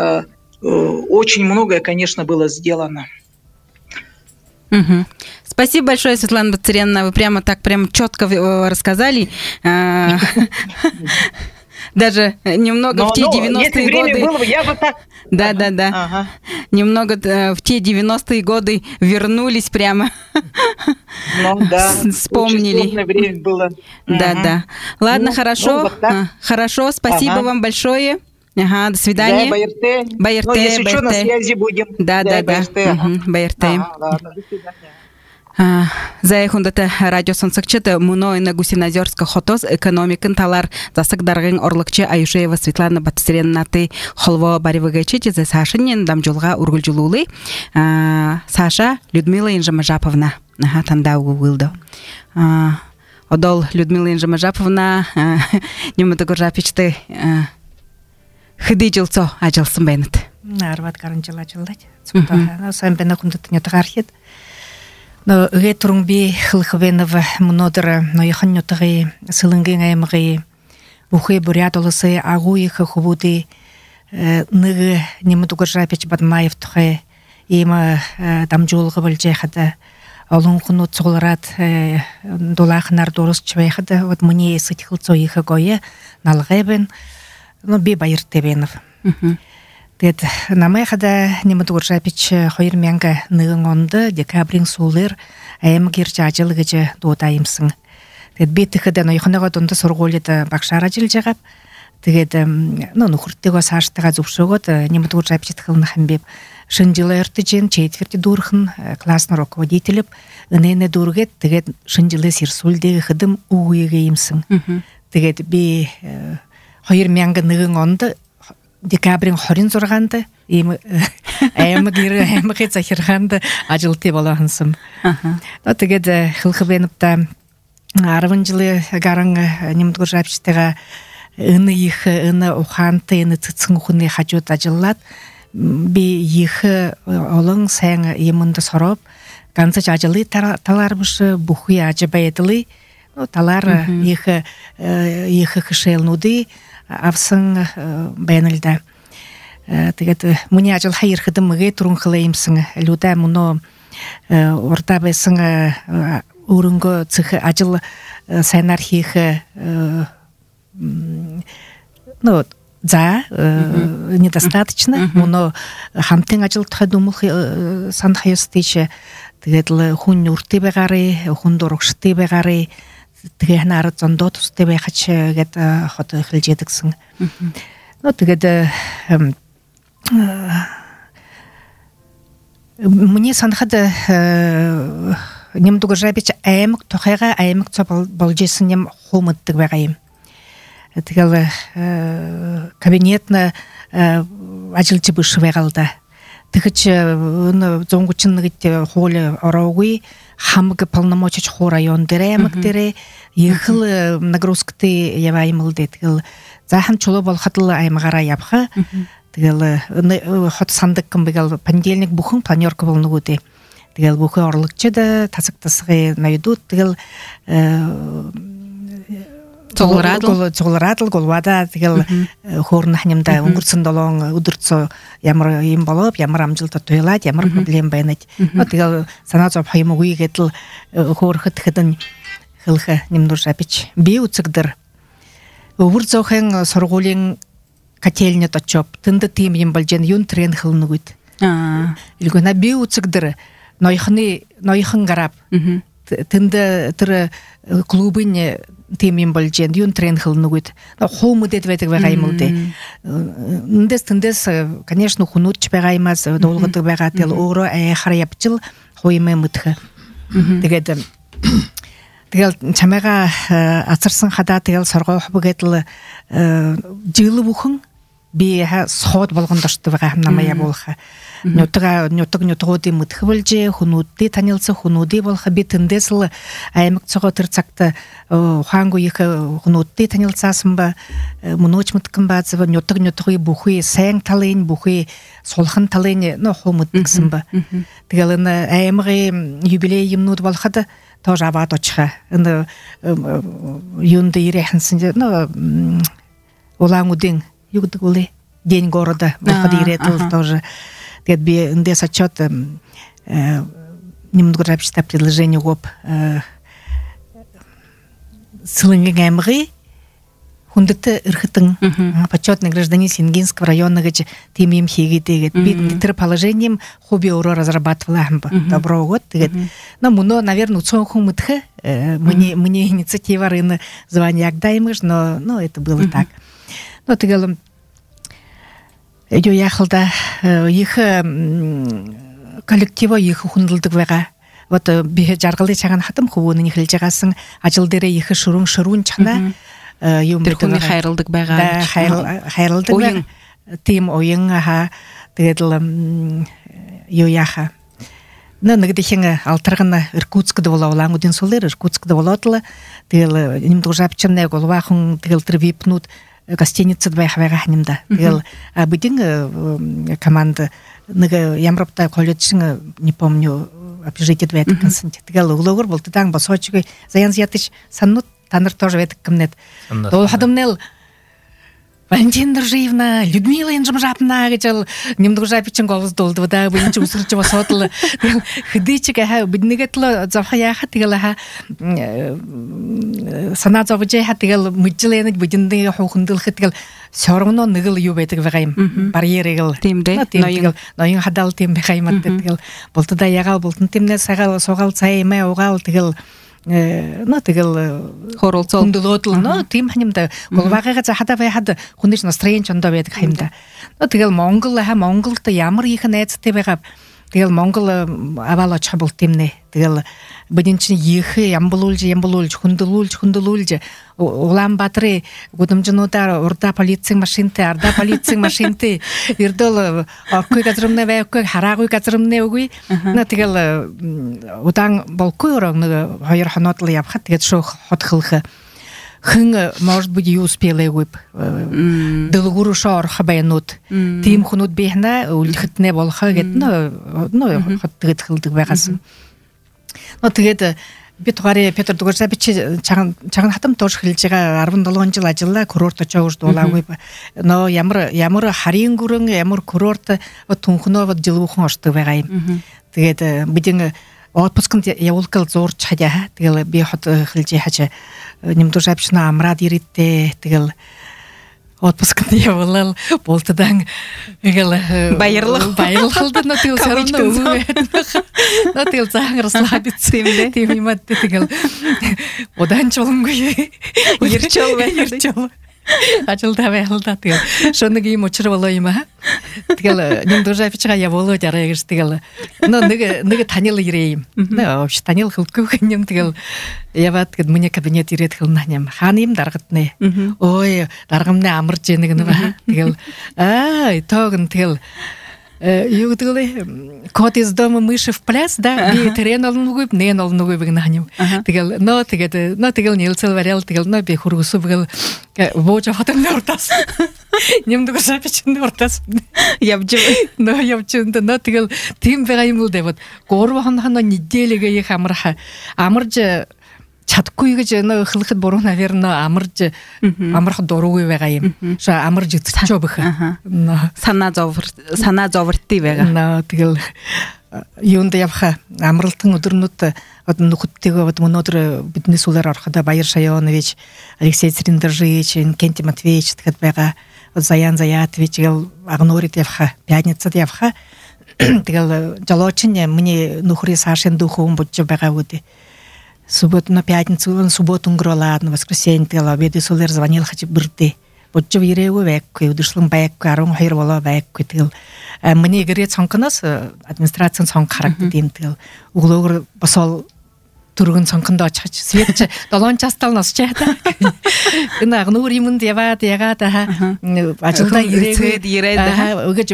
Очень многое, конечно, было сделано. Угу. Спасибо большое, Светлана Бацаряновна. Вы прямо так прям четко рассказали. Даже немного в те девяностые годы... Было, я бы так... Да, да, да. Ага. Немного в те девяностые годы вернулись прямо. Ну, да. Вспомнили. Очень время было. Да, ага. да. Ладно, ну, хорошо. Ну, вот так. Хорошо, спасибо ага. вам большое. Ага, до свидания. Да, Байерте. Байерте, ну, если Байерте. что, на связи будем. Да, да, да. Байерте. Угу, Байерте. Ага, ладно, до свидания. Заехундата радио сонсыкчыты муной Гусиноозерска хотоз экономикын талар засык даргын орлыкчы Аюшеева Светлана Бацаряновна холво баривыгачы за Сашинен дамжулга ургулжулулы Саша Людмила Инжамажаповна тандау уылды. Одол Людмила Инжамажаповна немыды горжапичты хыды жылцо ажылсын бәйнет. Арват карын жыл ажылдайды. Сайын бәйна құндыты не тағархет. Но ретурумби хылхвенова мнодера, но я ханю тары сылынген аймагы ухе бурят олысы агуи хахубуды ныры немыды горжапич бадмаев тухе ема дамжулғы білжехады олың құну цуғыларат долақынар дорыс чвейхады вот мне сытхыл цоиха гойы налғайбен но би байыр тебенов. Дед намайхада немыды горжапич хойыр мянга нырын онды декабрин сулыр айым герча ажыл гыжы доотайымсың. Дед бетіхіді нойхынаға донды сорғоледі бақшара жыл жағап. Дед нұхырттыға саштыға зұпшығыд немыды горжапич тықылны хамбеп. Шын жылы өрті жен четверти дұрхын классны руководителіп. Үнені дұргет дед шын жылы сирсулдегі хыдым уйығы емсің. Дед бе хойыр мянга нырын онды декабрин хорин зорганды, айымы гирі, айымы қетса хирганды ажылты болағынсым. Но тегеді хылхыбеніпті арвын жылы гарың немді көржапчыстыға үні ехі, үні ұханты, үні цыцын ұхыны хачуыт ажыллад, бе ехі олың сайын емінді сорып, ганцы ажылы талар бұшы бұхы ажыбай еділі, талар ехі хышелнуды, авсын бәйнілді. тэгээд миний ажил хайрхад мгээ түрэн хлаимсан лүдэ мөнө урда байсан өрөнгө цэх ажил сайнаар хийх ну за недостаточно мөнө хамтын ажилд хадумх санах ёстой тэгээд л хүн үртэй байгаарэ хүн дурагштай байгаарэ тэгээ хараад зондоо тустай байхач гэд хот эхэлж ядгсан. Но тэгээд мне санахад нэмдэг жабич аймаг тохайга аймаг цобол болжсэн нэм хумддаг байгаа юм. Тэгэл кабинетна ажилч биш байгалда. Тэгэж зонгочин нэгт хоол ороогүй хамаг полномочий хуу район дээр аймаг дээр ихэл нагрузктэй яваа юм л дээ. Тэгэл заахан чулуу болоход л аймагаараа явха. Тэгэл хот сандаг гэмбэгэл понедельник бүхэн планерка болно үү дээ. Тэгэл бүхэн орлогчд тасаг тасгай найдууд тэгэл Цолрадл цолрадл голвада тэгэл хөөрн ханямда өнгөрсөн долоон өдөрцөө ямар юм болов ямар амжилттай туйлаад ямар проблем байна гэж тэгэл санаа зов хаймгүй гэдэл хөөрөхөд хэдэн хэлхэ нэмдүр шапич би үцэгдэр өвөр зөөхөн сургуулийн котельнят очоп тэнд тийм юм болж юун трен хэлнэ гээд аа илгүүна би үцэгдэр ноёхны ноёхон гарав тэнд тэр клубын тийм юм болж юун трен хэлнэ гээд хуумудэд байдаг байгаа юм уу дээ. Эндээс тэндээс конечно хүнүүч байгаа юмас дуулгадаг байгаа тэгэл өөрөө айхаар явчил хуймэ мэдхэ. Тэгээд тэгэл чамайга ацарсан хадаа тэгэл соргоох бүгэдэл жил бүхэн би сууд болгонд орчтой байгаа намаа явуулах. Нютга нютг нютгуудын мэдхвэлж хүнүүдтэй танилцсан хүнүүдий болох би тэндээс л аймаг цогоо тэр цагт ухаангүй их хүнүүдтэй танилцаасан ба мөнөөч мэдгэн баазав нютг нютгыг бүхий сайн талын бүхий сулхан талын нөө хүмүүдгсэн ба тэгэл энэ аймагын юбилей юмнууд болоход тож аваад очихаа энэ юунд ирээхэнсэн нөө улаангуудын юу гэдэг үлээ день города болоход ирээдэл тоже. Тэгээд би эндээс очоод немного рабочее предложение гоп Сылынгийн аймагын хүндэт эрхтэн почетный гражданин Сингинского района гэж тийм юм хийгээдээ гэд би тэр положением хобби өөрөө разрабатывала хамба добро гот тэгээд но муно наверное уцонхон мэдхэ мне мне инициатива рына звание агдаймыш но но это было так. Но тэгэл Эдё яхалда их коллектива их хүндэлдэг байгаа. Вот би жаргалыг чаган хатам хөвөөний хэлж байгаасан ажил дээрээ их шүрэн шүрүүн чана юм тэр хайрладаг байгаа. Хайрладаг байна. Тим оюн ха тэгээд л юу яха. Нэг дэхэн алтаргана Иркутскд болоо улаангуудын сулэр Иркутскд болоод л тэгэл нэмдэг жапчнаа голвахан тэгэл тэр випнууд гостиницад байх байгаа ханымда. Тэгэл бидний команда нэг ямарвтай коллеж не помню общежитиет байдаг гэсэн. Тэгэл өглөөгөр болтдаан босоочгүй заян зятаж саннууд та нар тоже байдаг гэмнэд. Дол хадамнел Валентина Доржиевна, Людмила Инжамжапна гэж нэмдэг жапчин голос дуулдаг да бүин ч өсөрч босоод л хэдийчиг хаа биднийгэт л завха яхаа тэгэл хаа санаа зовж яхаа тэгэл мэдлэнэ бидэндээ хуухандлахад тэгэл соргоно нэг л юу байдаг байгаа юм барьерыг л тийм дээ ноён ноён хадал тийм байгаа юм тэгэл болтодаа ягаа болтон тэмнээс сагаал сугаал цай мэ угаал тэгэл но тэгэл хоролцоо хүндлөөдл но тийм ханымда голвагаага захада байхад хүнэж настроен чондоо байдаг ханымда но тэгэл Монгол ха Монголд ямар их найзтай байгаа тэгэл Монгол аваал очих бол тийм нэ тэгэл бидний чинь их ямбулуулж ямбулуулж хүндлүүлж хүндлүүлж Улаанбаатарын гудамжнуудаар урда полицийн машинтай арда полицийн машинтай эрдэл окгүй газрымнаа байхгүй хараагүй газрымнаа үгүй нэ тэгэл удаан болгүй өрөө нэг хоёр хоноод л явхад тэгээд шууд хотхолх хэн может быть юу успелэгүй дэлгүүр шорх байнууд тийм хүнүүд бихнэ үлдэхтнэ болохоо гэд нөө нөө хот тэгээд хэлдэг байгаас но тэгээд Би тугаараа Петр Дугуйсаа би чи чаган чаган хатам тоош хэлжбайгаа десять жил ажиллаа курорт очоогч дуулаагүй. Нөө ямар ямар харийн гүрэн ямар курорт түнхнөө жилүүхэн ордог байгаа юм. Тэгээд бидний отпусканд явуулкал зурж хадаа. Тэгэл би хот хэлж хачаа нэмдүү шапшна амраад ирээдээ. Тэгэл отпусканд явуулал болтодан тэгэл баярлах баярлалд нь тэгэл сарна өгөө. Но тэгэл зааграслаа битсэн юм лээ. Тийм юм аа тэгэл удаанч болонгүй. Ирчэл баярчэл. Ажилдаа байлаа тэгэл шөнөг юм учир болоо юм аа. Тэгэл нэмдүү шапчгаа явуулаад яраа гэж тэгэл нөө нэг нэг танил ирээ юм. Нөө овч танил хөлгөх юм тэгэл яваад гэд миний кабинет ирээд хэлнэ юм. Хаана юм даргаднэ. Ой даргамны амарж нэг нэг тэгэл аа тоогн тэгэл юу гэдэг вэ? Кот из дома мыши в пляс, да? Би терен олноггүй, нэн олноггүй бигнэ ханим. Тэгэл нөө тэгээд нөө тэгэл нэлцэл вариал тэгэл нөө би хургусу бигэл боожа хатан нортас. Нэмдэг шапичин нортас. Явж нөө явж нөө тэгэл тийм байгаа юм уу дэвод. Гурван хоног недэлэгээ хамраха. Амарж чадахгүй гэж нөө хэлэхэд буруу наверное амарж амарх дуруугүй байгаа юм. Шаа амарж идчихөө бэх. Санаа зовр санаа зовртий байгаа. Нөө тэгэл юунд явха амралтын өдрнүүд одоо нөхөдтэйгээ өнөөдөр бидний суулаар ороход Баяр Шаянович, Алексей Цэрэндержич, Кенти Матвеевич тэгэхэд байгаа. Заян Заятович гэл агнуурид явха, пятницад явха. Тэгэл жолоочин миний нөхрийн Сашин дүүхэн бодж байгаа үү. Субботу на пятницу, субботу өнгөрүүлээд на воскресенье тэгэл обеды суулаар звонил хаж бирдээ. Бодж ирээгүй байхгүй, өдөрслөн байхгүй, twelve болоо байхгүй тэгэл миний гэрээ цонконоос администрацийн цонк харагддаг юм тэгэл өглөөгөр босол түргэн цонконд очих свет seven частал нас чаата. Энэ агнуур юмд яваад ягаад ажилдаа ирээд ирээд өгөж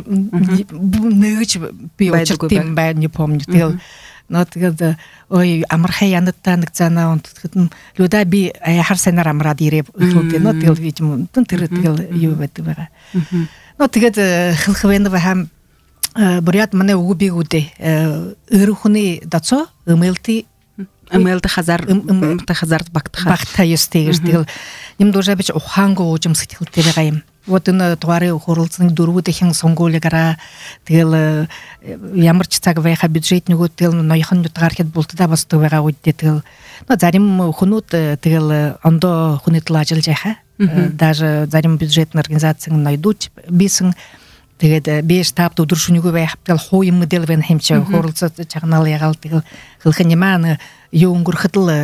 нэгж би очирт юм байна не помню тэгэл нот тэгээд ой амархай янадтаа нэг цаанаа унтдагт луда би хар санаар амраад ирээ хэлдэг нот тэгэл би юм тэр тэгэл юу байдаг байгаа. Нот тэгээд хэлхвэн хам бурят манай үгүй би үдэ өрхөний дацоо эмэлти эмэлти хазар эмэлти хазар багтха багтха ёстэй гэж тэгэл юм дужаа бич ухаангуу ужим сэтгэлтэй байгаа юм. Вот энэ тугарын хуралцсан дөрвүүдийн сонгуулагаараа тэгэл ямар ч цаг байха бюджет нөгөөд тэгэл ноёхон нутгаар хэд бултдаа босдог байгаа үедээ тэгэл зарим хүмүүд тэгэл ондоо хүнэтэл ажиллаж яхаа даже зарим бюджетный организацийн найдууч бисэн тэгээд би штабт өдөр шөнөгүй байх тэгэл хуу юм мэдэл бэн хэмчээ хуралцаж чагнаал ягаал тэгэл хэлхэн юмаа юу өнгөрөхөд л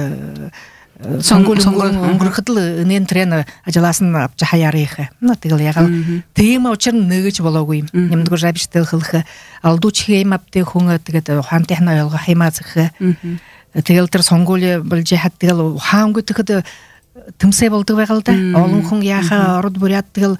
сонгол өнгөрөхөд л нэн трен ажлаасан авч хаяарих. Ну тэгэл ягаал тийм учир нэгж болоогүй юм. Юмдгүй жабштэй хэлэх алдууч хэм аптэй хүн тэгээд ухаантай хана ойлгох хэмаазах. Тэгэл тэр сонгол болж хад тэгэл ухаангүй тэгэхэд төмсэй болдог байгаа л да. Олон хүн яхаа орд бүряд тэгэл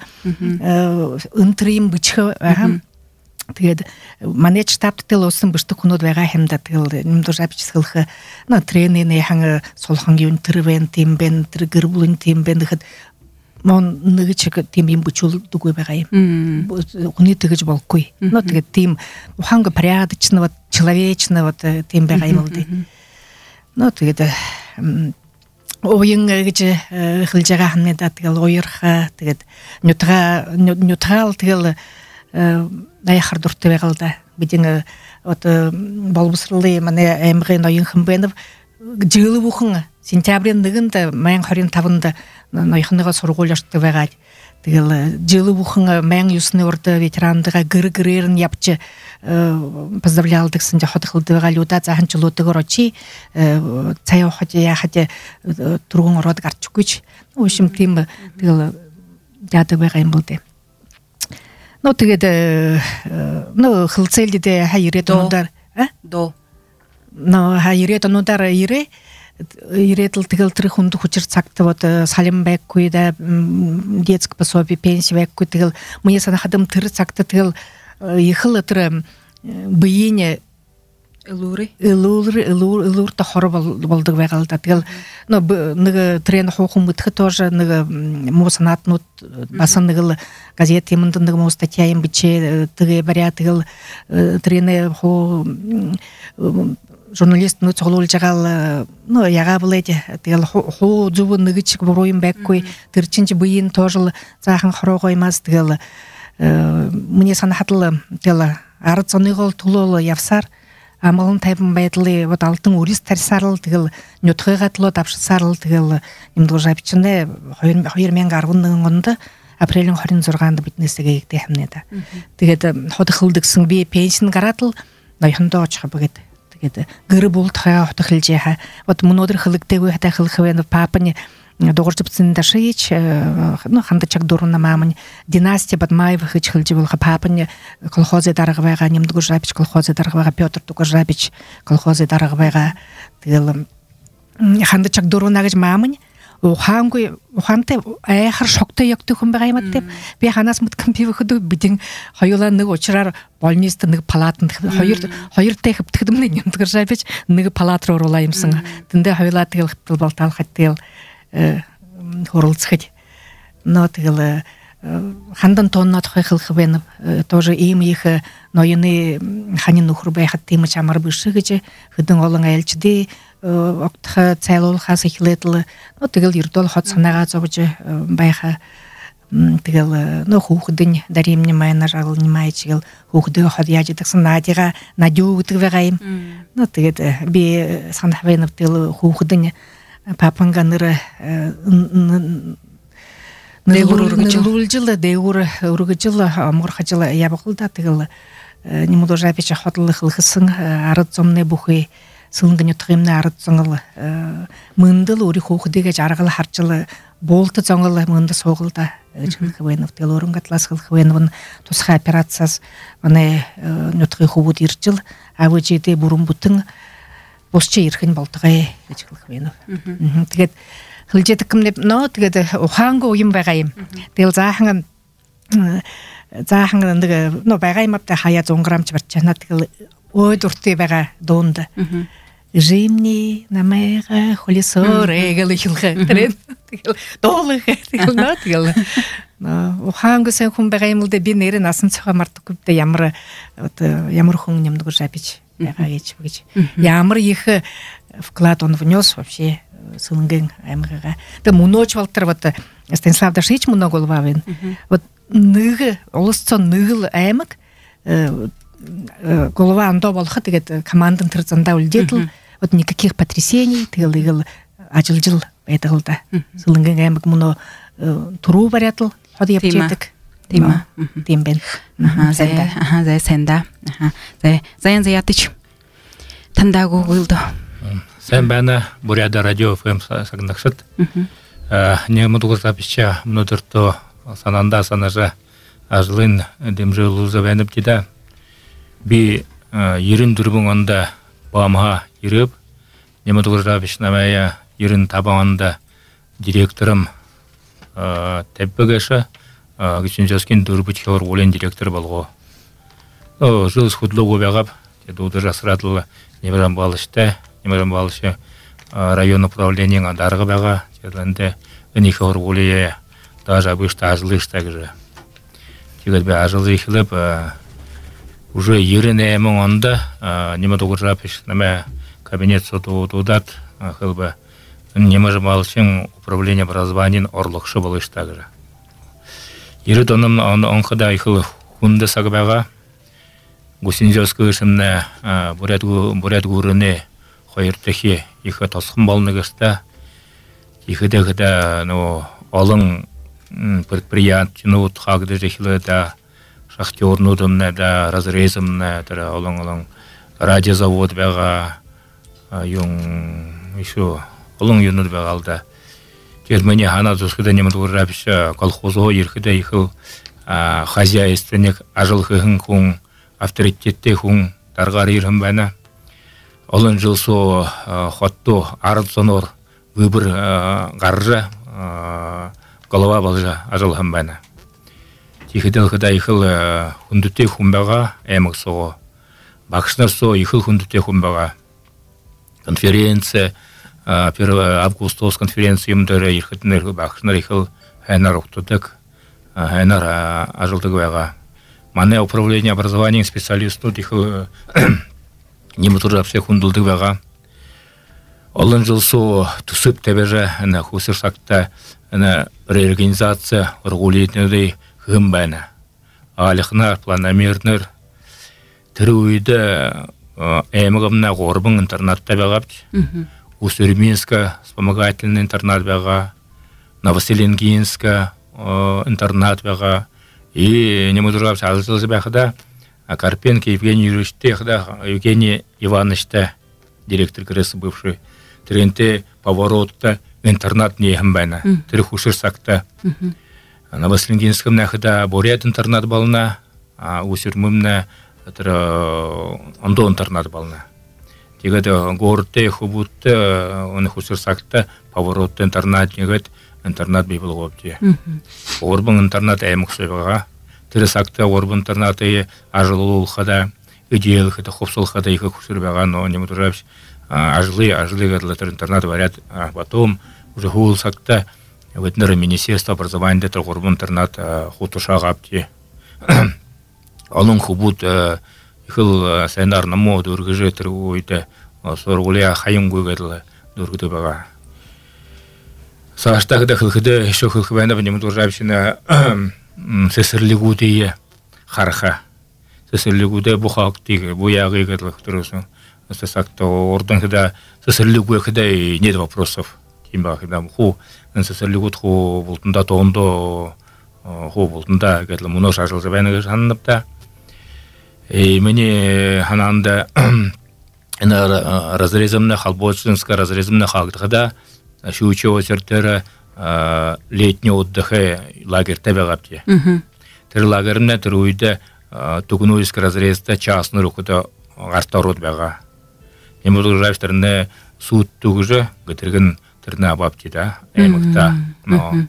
өнтрим бичих аа. Тэгээд манай штабт тэл уусан бэртэг хүнүүд байгаа юм да. Тэгэл нэмдүү жабчсгэлэх на тренинг яхан сулхан юм тэрвэн тим бэн тэр гэрбүлэн тим бэн гэхэд мон нэг чиг тим юм бүчүүлдэггүй байгаа юм. Хүний тэгэж болгүй. Но тэгээд тим ухаанг порядочного человечного тим байгаа юм уу. Но тэгээд оюун гэж хэлж байгаа хамнаа тэгэл уярха тэгээд нютга нютгаал тэгэл наяхар дуртай байгаа л да. Бидний одоо боловсролын манай аймгийн ноёнхан байна. Жил бүхэн сентябрийн нэгнд two thousand twenty-fi-нд ноёхныгоо сургууль ордог байгаа. Тэгэл жил бүхэн two thousand nine-ны урд ветерандгаа гэр гэрээр нь явж поздравлял гэсэн жохотхолд байгаа л удаа заахан чулуудгаар очи цай ухаж яхад түргэн ороод гарчихгүйч. Ушим тийм тэгэл яадаг байгаа юм бол дээ. Ну тэгээд ну хилцэлдээ хаярээд оноор а до но хаярээд оноор ирээ ирээд л тэгэл тэр хүнд хүчээр цагт бод салим байхгүй да детск пособие пенсия байхгүй тэгэл миний санахадам тэр цагт тэгэл ихэл тэр биене элүүри элүүри элүүр та хор болдог байгаа л да. Тэгэл нэг трен хуухан мэдхэд тоже нэг муу санаатнууд басан нэг л газет юмд нэг муу статья юм бичээ тэгээ баря тэгэл трене хуу журналист ну цоглуулж байгаа ну яга булэд тэгэл хуу зүв нэгчиг буруун байхгүй тэр чинь буйн тоожл заахан хороогоймас тэгэл миний санахтал тэгэл ард зоныгол тулол явсаар амгалан тайван байдлыг вот алтан өрис тарьсаар л тэгэл нютхыгаа төлөө давшсаар л тэгэл юмдгуур авчнаа две тысячи арван нэгэн онд апрелийн двадцать шестанд биднээсээ эгдээ хамнаа да. Тэгээд хотхолдгсэн би пенсийн гараад л ноёхондоо очих багэд. Тэгээд гэр бултхаа хотхолж яха. Вот мөнөдөр хөлгтэйгүй хата хөлхвэн папаны дуурж бцэн дашиж ну хандачаг дурна маамын династия Бадмаев хич хөлж болох папаны колхозы дарга байгаа нэмдгүр жабич колхозы дарга байгаа Петр Тугар жабич колхозы дарга байгаа. Тэгэл хандачаг дурна гэж маамын ухаангүй ухаантай айхар шоктой ягтай хүн байгаа юм аа тийм би ханаас мэдхэн би хөдөө бидэн хоёулаа нэг уучраар больнист нэг палатанд хоёр хоёртай хөвтгдэмний юмдгэр шавж нэг палат руу оруулаа юмсан тэндээ хоёулаа тэгэл хөвтөл болтаалхад тэгэл хуралцахад но тэгэл хандан тоннот хойхлох байна тоже им их ноёны ханин нөхөр байхад тийм ч амар биш гэж хөдөн олон айлчдээ огтх цайлуулахаас эхлэдэл ну тэгэл ердөл хот санаагаа зовж байха тэгэл ну хүүхдийн даримны майнаар агуулны майчгэл хүүхдөө хот яаж идэгсэн наадига надюу гэдэг байгаа юм ну тэгээд би санах байна тэгэл хүүхдийн папанга нэр дээгүр үргэжил дээгүр үргэжил амгорхажил явахлда тэгэл немудо жапич хотлох лхсэн ард зомны бүхий сэлэнгэн утгымны ард зонгол мөндөл өөрийн хөөхдөйгэж аргал харжил буулт зонгол мөндө суугалда жинхэнэ вэнэв тэгэл өрөн гатлаас хылх вэнэв тусгай операцаас манай нутгийн хөвгүүд иржил авижидэ бүрэн бүтэн бусчи ирхэн болдгоо гэж хэлэх вэнэв тэгээд хөлжэдэг юм нөө тэгээд ухаангүй юм байгаа юм тэгэл заахан заахан нэг нөө байгаа юм апта хаяа сто грамч барчана тэгэл ой дуртай байгаа дуунд Жимни намайга холисоорэ гэлхэлхэ тэрэн тэгэл доолох тэгэл нөө тэгэл ухаангүйсэн хүн байгаа юм л дээ би нэрээ насан цохоо мардаггүй дээ ямар ямар хүн юмдгөр жабич байгаа гэж гэж ямар их вклад он внес вообще сэлэнгийн аймагага тэгээ мөнөөж болтер вот Станислав Дашич мөнөөг болвавэн вот нэг улс цон нэг л аймаг голова андо болоход тэгээд командын тэр зандаа үлдээдэл вот никаких потрясений тэгэл игэл ажилжил байдаг л да. Сэлэнгийн аймаг мөнөө туруу бариадл хот явж яадаг. Тийм аа. Тийм байна. Аха зэ аха зэ сэнда. Аха зэ зэн зятич. Тандаагүй гүйлдэ. Сайн байна. Буряда радио эф эм сагнахсат. Аа нэмэдгүүр записча мөнөдөртөө сананда санажа ажлын дэмжүүлүүзэ байнып тида. Би ерэн дөрвөн онда бамха иреп нэмэдгүүр запис намая ерэн табан онда директорым Тэббэгэша гичинжаскин дөрбөч хор улын директор болгоо. Оо жус худлогоо байгап тэдүүдэр асрадл нэмэрэн балыштай нэмэрэн балышы район управлениең дарга бага тэдэнде эни хор улые даже обычно ажлыштай гэж. Тэгээд би ажлыг хэлэп уже ерэнэ эмэн онда нэмэдгүүр запис намая кабинет сотуудад хэлбэ немажем алшин управление образованием орлокшы болыш также. Ирет он он он когда ихл хунда сагбага гусинжоскы шымна бурятгу бурятгурыне хойртехи их тосхын болныгыста ихде когда ну олон предприятий ну хагды жихле да шахтернудымна да разрезымна да олон олон радиозавод бага юн еще олон юнуд байгалда. Германия хана зусгыда немэдгүүр рапиш колхозоо ирхэдэ ихэл хозяйственник ажлыхын хүн авторитеттэй хүн даргаар ирхэн байна. Олон жил со хотто ард сонор выбор гаржа голова болжа ажлыхын байна. Тихэдэл хэдэ ихэл хүндэтэй хүн байгаа аймаг соо багшнар соо ихэл хүндэтэй хүн байгаа. Конференция первый августос конференция юмдэр ирхэднэр багшнар ихэл хайнар уктудаг хайнар ажилдаг байгаа. Манай управление образованием специалистууд ихэл немутурапсе хундулдык бага. Олын жылсу тусып тебеже ана хусырсакта ана реорганизация регулирует хымбана. Алихнар планомернер труида эмгамна горбын интернатта багапч. Усурминска вспомогательный интернат бага, Новоселенгинска интернат бага и немутурапсе алжылсы бахда Карпенко Евгений Юрьевич Техда, Евгений Иванович, директор крысы бывший, тренте поворотта интернат не хэмбайна, трехушир сакта. На Василингинском нахда борят интернат бална, а у Сюрмымна ондо интернат бална. Тигада горте хубутта, он хушир сакта поворотта интернат негат интернат библ гопти. Орбан интернат эмуксебага. Тересакта орбан интернаты ажылул хада, идеал хада хопсул хада их хуширбага, но не мутурабс ажлы, ажлы гадлатыр интернат варят, а потом уже хул сакта ветнер министерство образования дет орбан интернат хутуша гапти. Алун хубут ихыл сайнар намо дургыжы труйта соргулия хайынгу гадла дургыты бага. Саштагда хылхыды еще хылхыбайна не мутурабсина сесерлигудие харха сесерлигуде бухактиге буяги гадлах трусу сесакта ордан когда сесерлигуе когда и нет вопросов тимба когда ху сесерлигуд ху бултында тондо ху бултында гадла муно шашылса байнага ханнапта и мне хананда ана разрезымна халбочинска разрезымна хагдыда шучо сертера летний отдых лагерь табагапти. Тэр лагерьна тэр үйдэ тугнуйск разрезта частный рухта гартарууд байгаа. Эмүүлгэж тэрнэ суд түгжэ гэтэргэн тэрнэ абапти да эмэгта. Но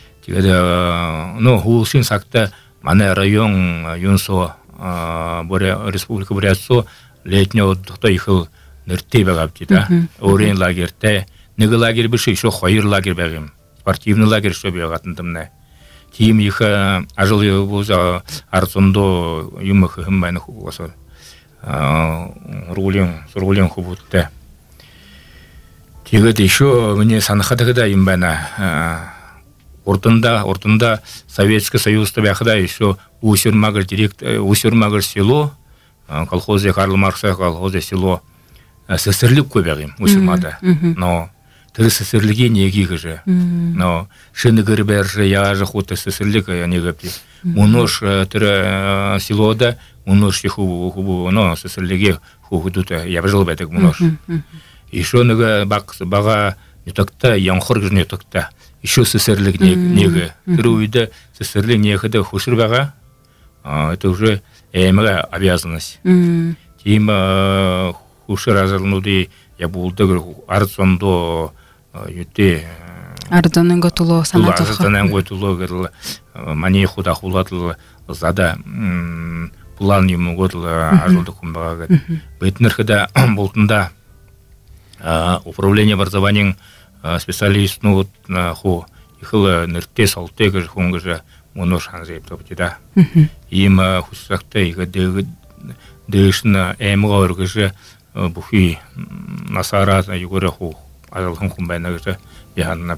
тэгээд но хуулсын сакта манай район юнсо боря республика борясо летний отдыхта ихэл нэртэй байгапти да. Өөрийн лагерьтэй нэг лагерь биш шүү хоёр лагерь байгаа юм. Спортивный лагерь что бегатындымна. Тим их ажил буза арцондо юмах хэмбайнах угасар. Рулин, рулин хубутте. Тэгээд еще мне санахадагда имбайна. Ортында, ортында Советский Союз табяхда еще Усюрмагр директ, Усюрмагр село, колхозе Карл Маркса колхозе село. Сесерлик көбегим Усюрмада. Но Сесерлиги неги же, но шины гриберже я же хута сесерлика я не гапи. Мунош тера селода, мунош хубу хубу, но сесерлиги худута я бежал бетек мунош. Еще нега бак бага не так-то янхор не так-то. Еще сесерлик нега. Друида сесерлик нега хушир бага. Это уже эмга обязанность. Тим хушир азалнуди я булдыгр арцондо юте Ардонын готуло санатылха. Ардонын готуло гырла мани худа хулатыл зада план ему готла ажылды кумбага. Бетнерхда болтында управление образованием специалист ну на ху ихла нерте салтега хунгажа монош ханзеп топтида. Им хусакта ига дэшна эмгоргажа бухи насарата югораху ажалхан кумбайнагажа яханнап.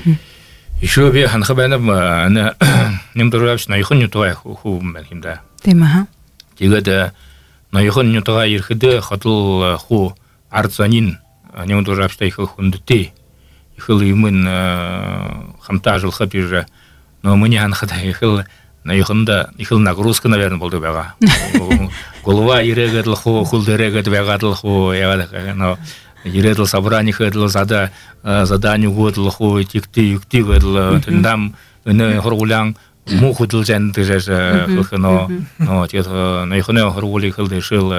Еще бе ханхабайнап ана немдурабш найхон ютуай ху мэлхимда. Тимаха. Тигада найхон ютуай ирхиде хатл ху арцанин немдурабшта ихл хундти ихл имын хамтажыл хапижа. Но мы не ханхада ихл найхонда ихл нагрузка наверное болды бага. Голова ирегадл ху хулдерегад бегадл ху явада но иредл собрание хадл зада заданию годл ху тикти юкти гадл тендам не хоргулян мухудл жан дежа но но тет найхоне хоргули хилде шил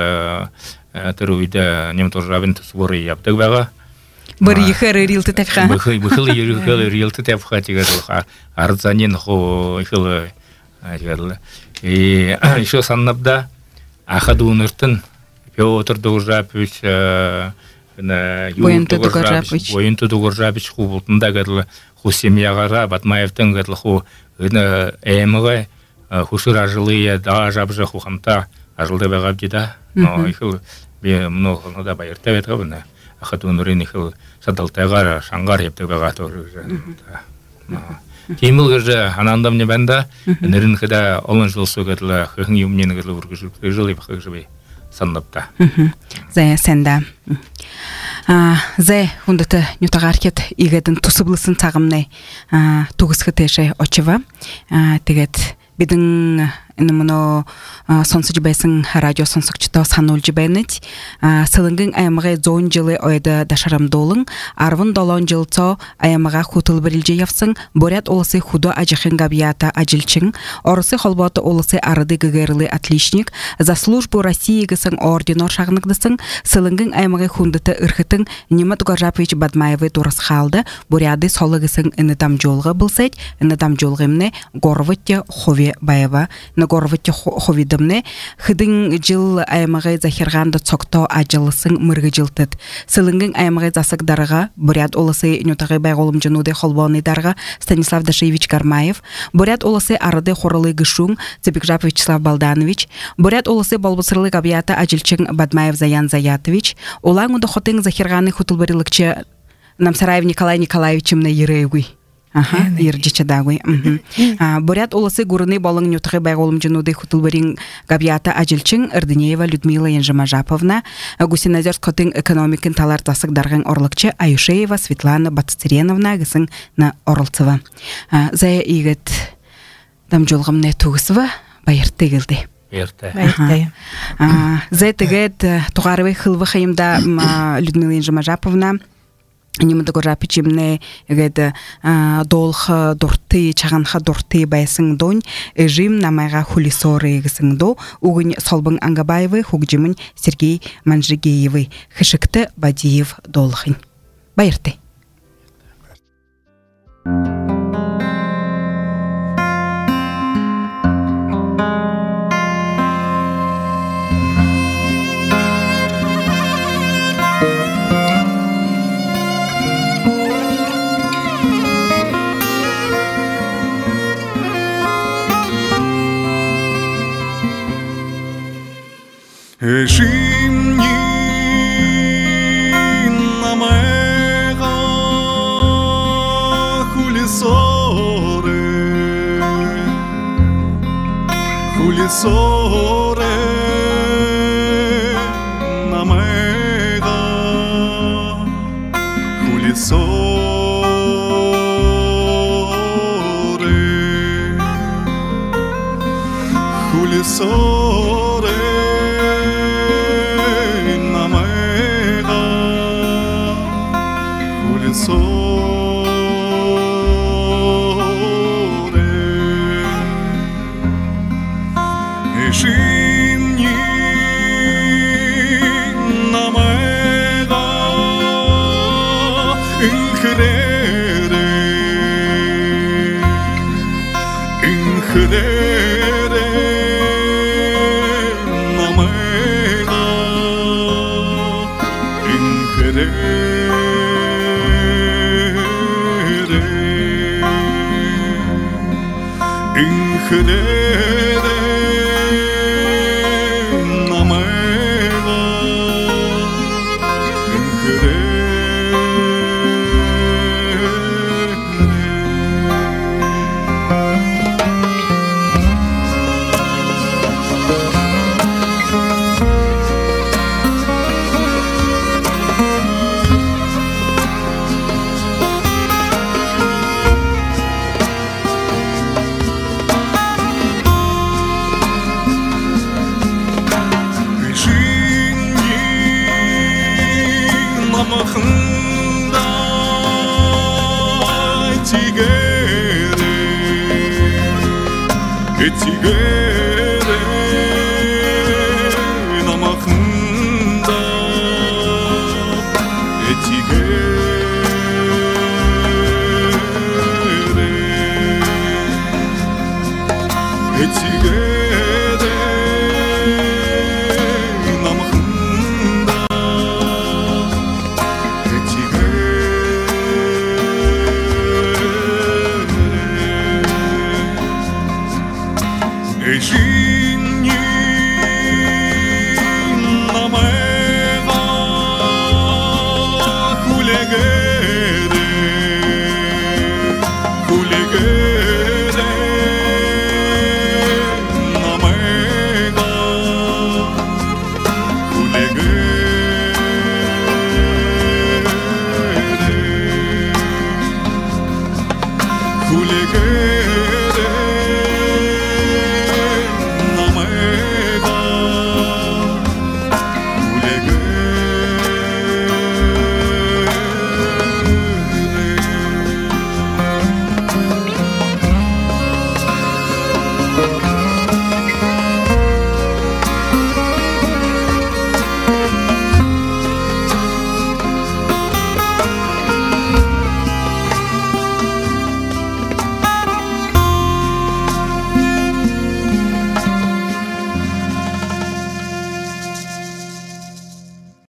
теруида немторжавин сборы яптык бага. Бір ихэр рилты тапха. Бихыл бихыл рилты тапха тигадл арзанин ху ихыл гадл. И еще саннабда Ахадуныртын Петр Дугуржапович на Военты Дугуржапович Военты Дугуржапович хубултында гадла ху семьягара Батмаевтың гадла ху эмга хушыр ажылыя да жабжа ху хамта ажылды багап дида но ихыл бе много да байер тавет габна ахатун ренихил садалтайгара шангар ептега торжа Темил гыжа анандам не банда нерин хада олон жыл сөгөтлө хын юмнен гырлы ургыжып жыл еп хыжбы сандапта. Зая сенда. А зая хундата нютагаркет игедин тусублысын тагымны тугысхы теше очева. Тегет бидин инемно сонсож байсан радио сонсогчдоо сануулж байнат. Сылынгын аямгай зон жылы ойда дашарамдуулын арван долон жылцо аямга хутулбирилже явсын борят олысы худо ажихын габията ажилчин орысы холботы олысы арады гыгерлы отличник за службу России гысын орденор шагныкдысын сылынгын аямгай хундыты ырхытын Немат Горжапович Бадмаевы турас халды боряды солыгысын инедам жолга былсайт инедам жолгымны горвытте хове баева Горвыте ховидымны хыдың жыл аймагай захирганда цокто ажылысын мыргы жылтыт. Сылынгын аймагай засыгдарга бурят олысы нютагы байголым жынуды холбоны дарга Станислав Дашевич Кармаев, бурят олысы арады хорылы гышун Цепикжап Вячеслав Балданович, бурят олысы болбысырлы габията ажилчин Бадмаев Заян Заятович, улаң уды хотың захирганы хутылбарылыкчы Намсараев Николай Николаевичымны ереугуй. Ага, ердича дагуй. Борят олысы гурыны болың нютығы байголым жынуды хутылбарин габията ажилчин Эрденеева Людмила Янжамажаповна, Гусинозерск хотың экономикын талар тасық дарған орлықчы Аюшеева Светлана Батцереновна гысың на Орлцева. Зая игет дам жолғымны туғысыва байырты келді. Байырты. Зая тегет туғарывай хылвы хайымда Людмила Янжамажаповна Немат Горжапичимне егет долх дорты чаганха дорты байсың дон жим намайга хулисоры гысың до угын солбың Ангабаевы хугжимын Сергей Манжигеевы хышыкты Бадиев долхын. Байырты. Ежимни намега хулисоре хулисоре намега хулисоре хулисоре Tigre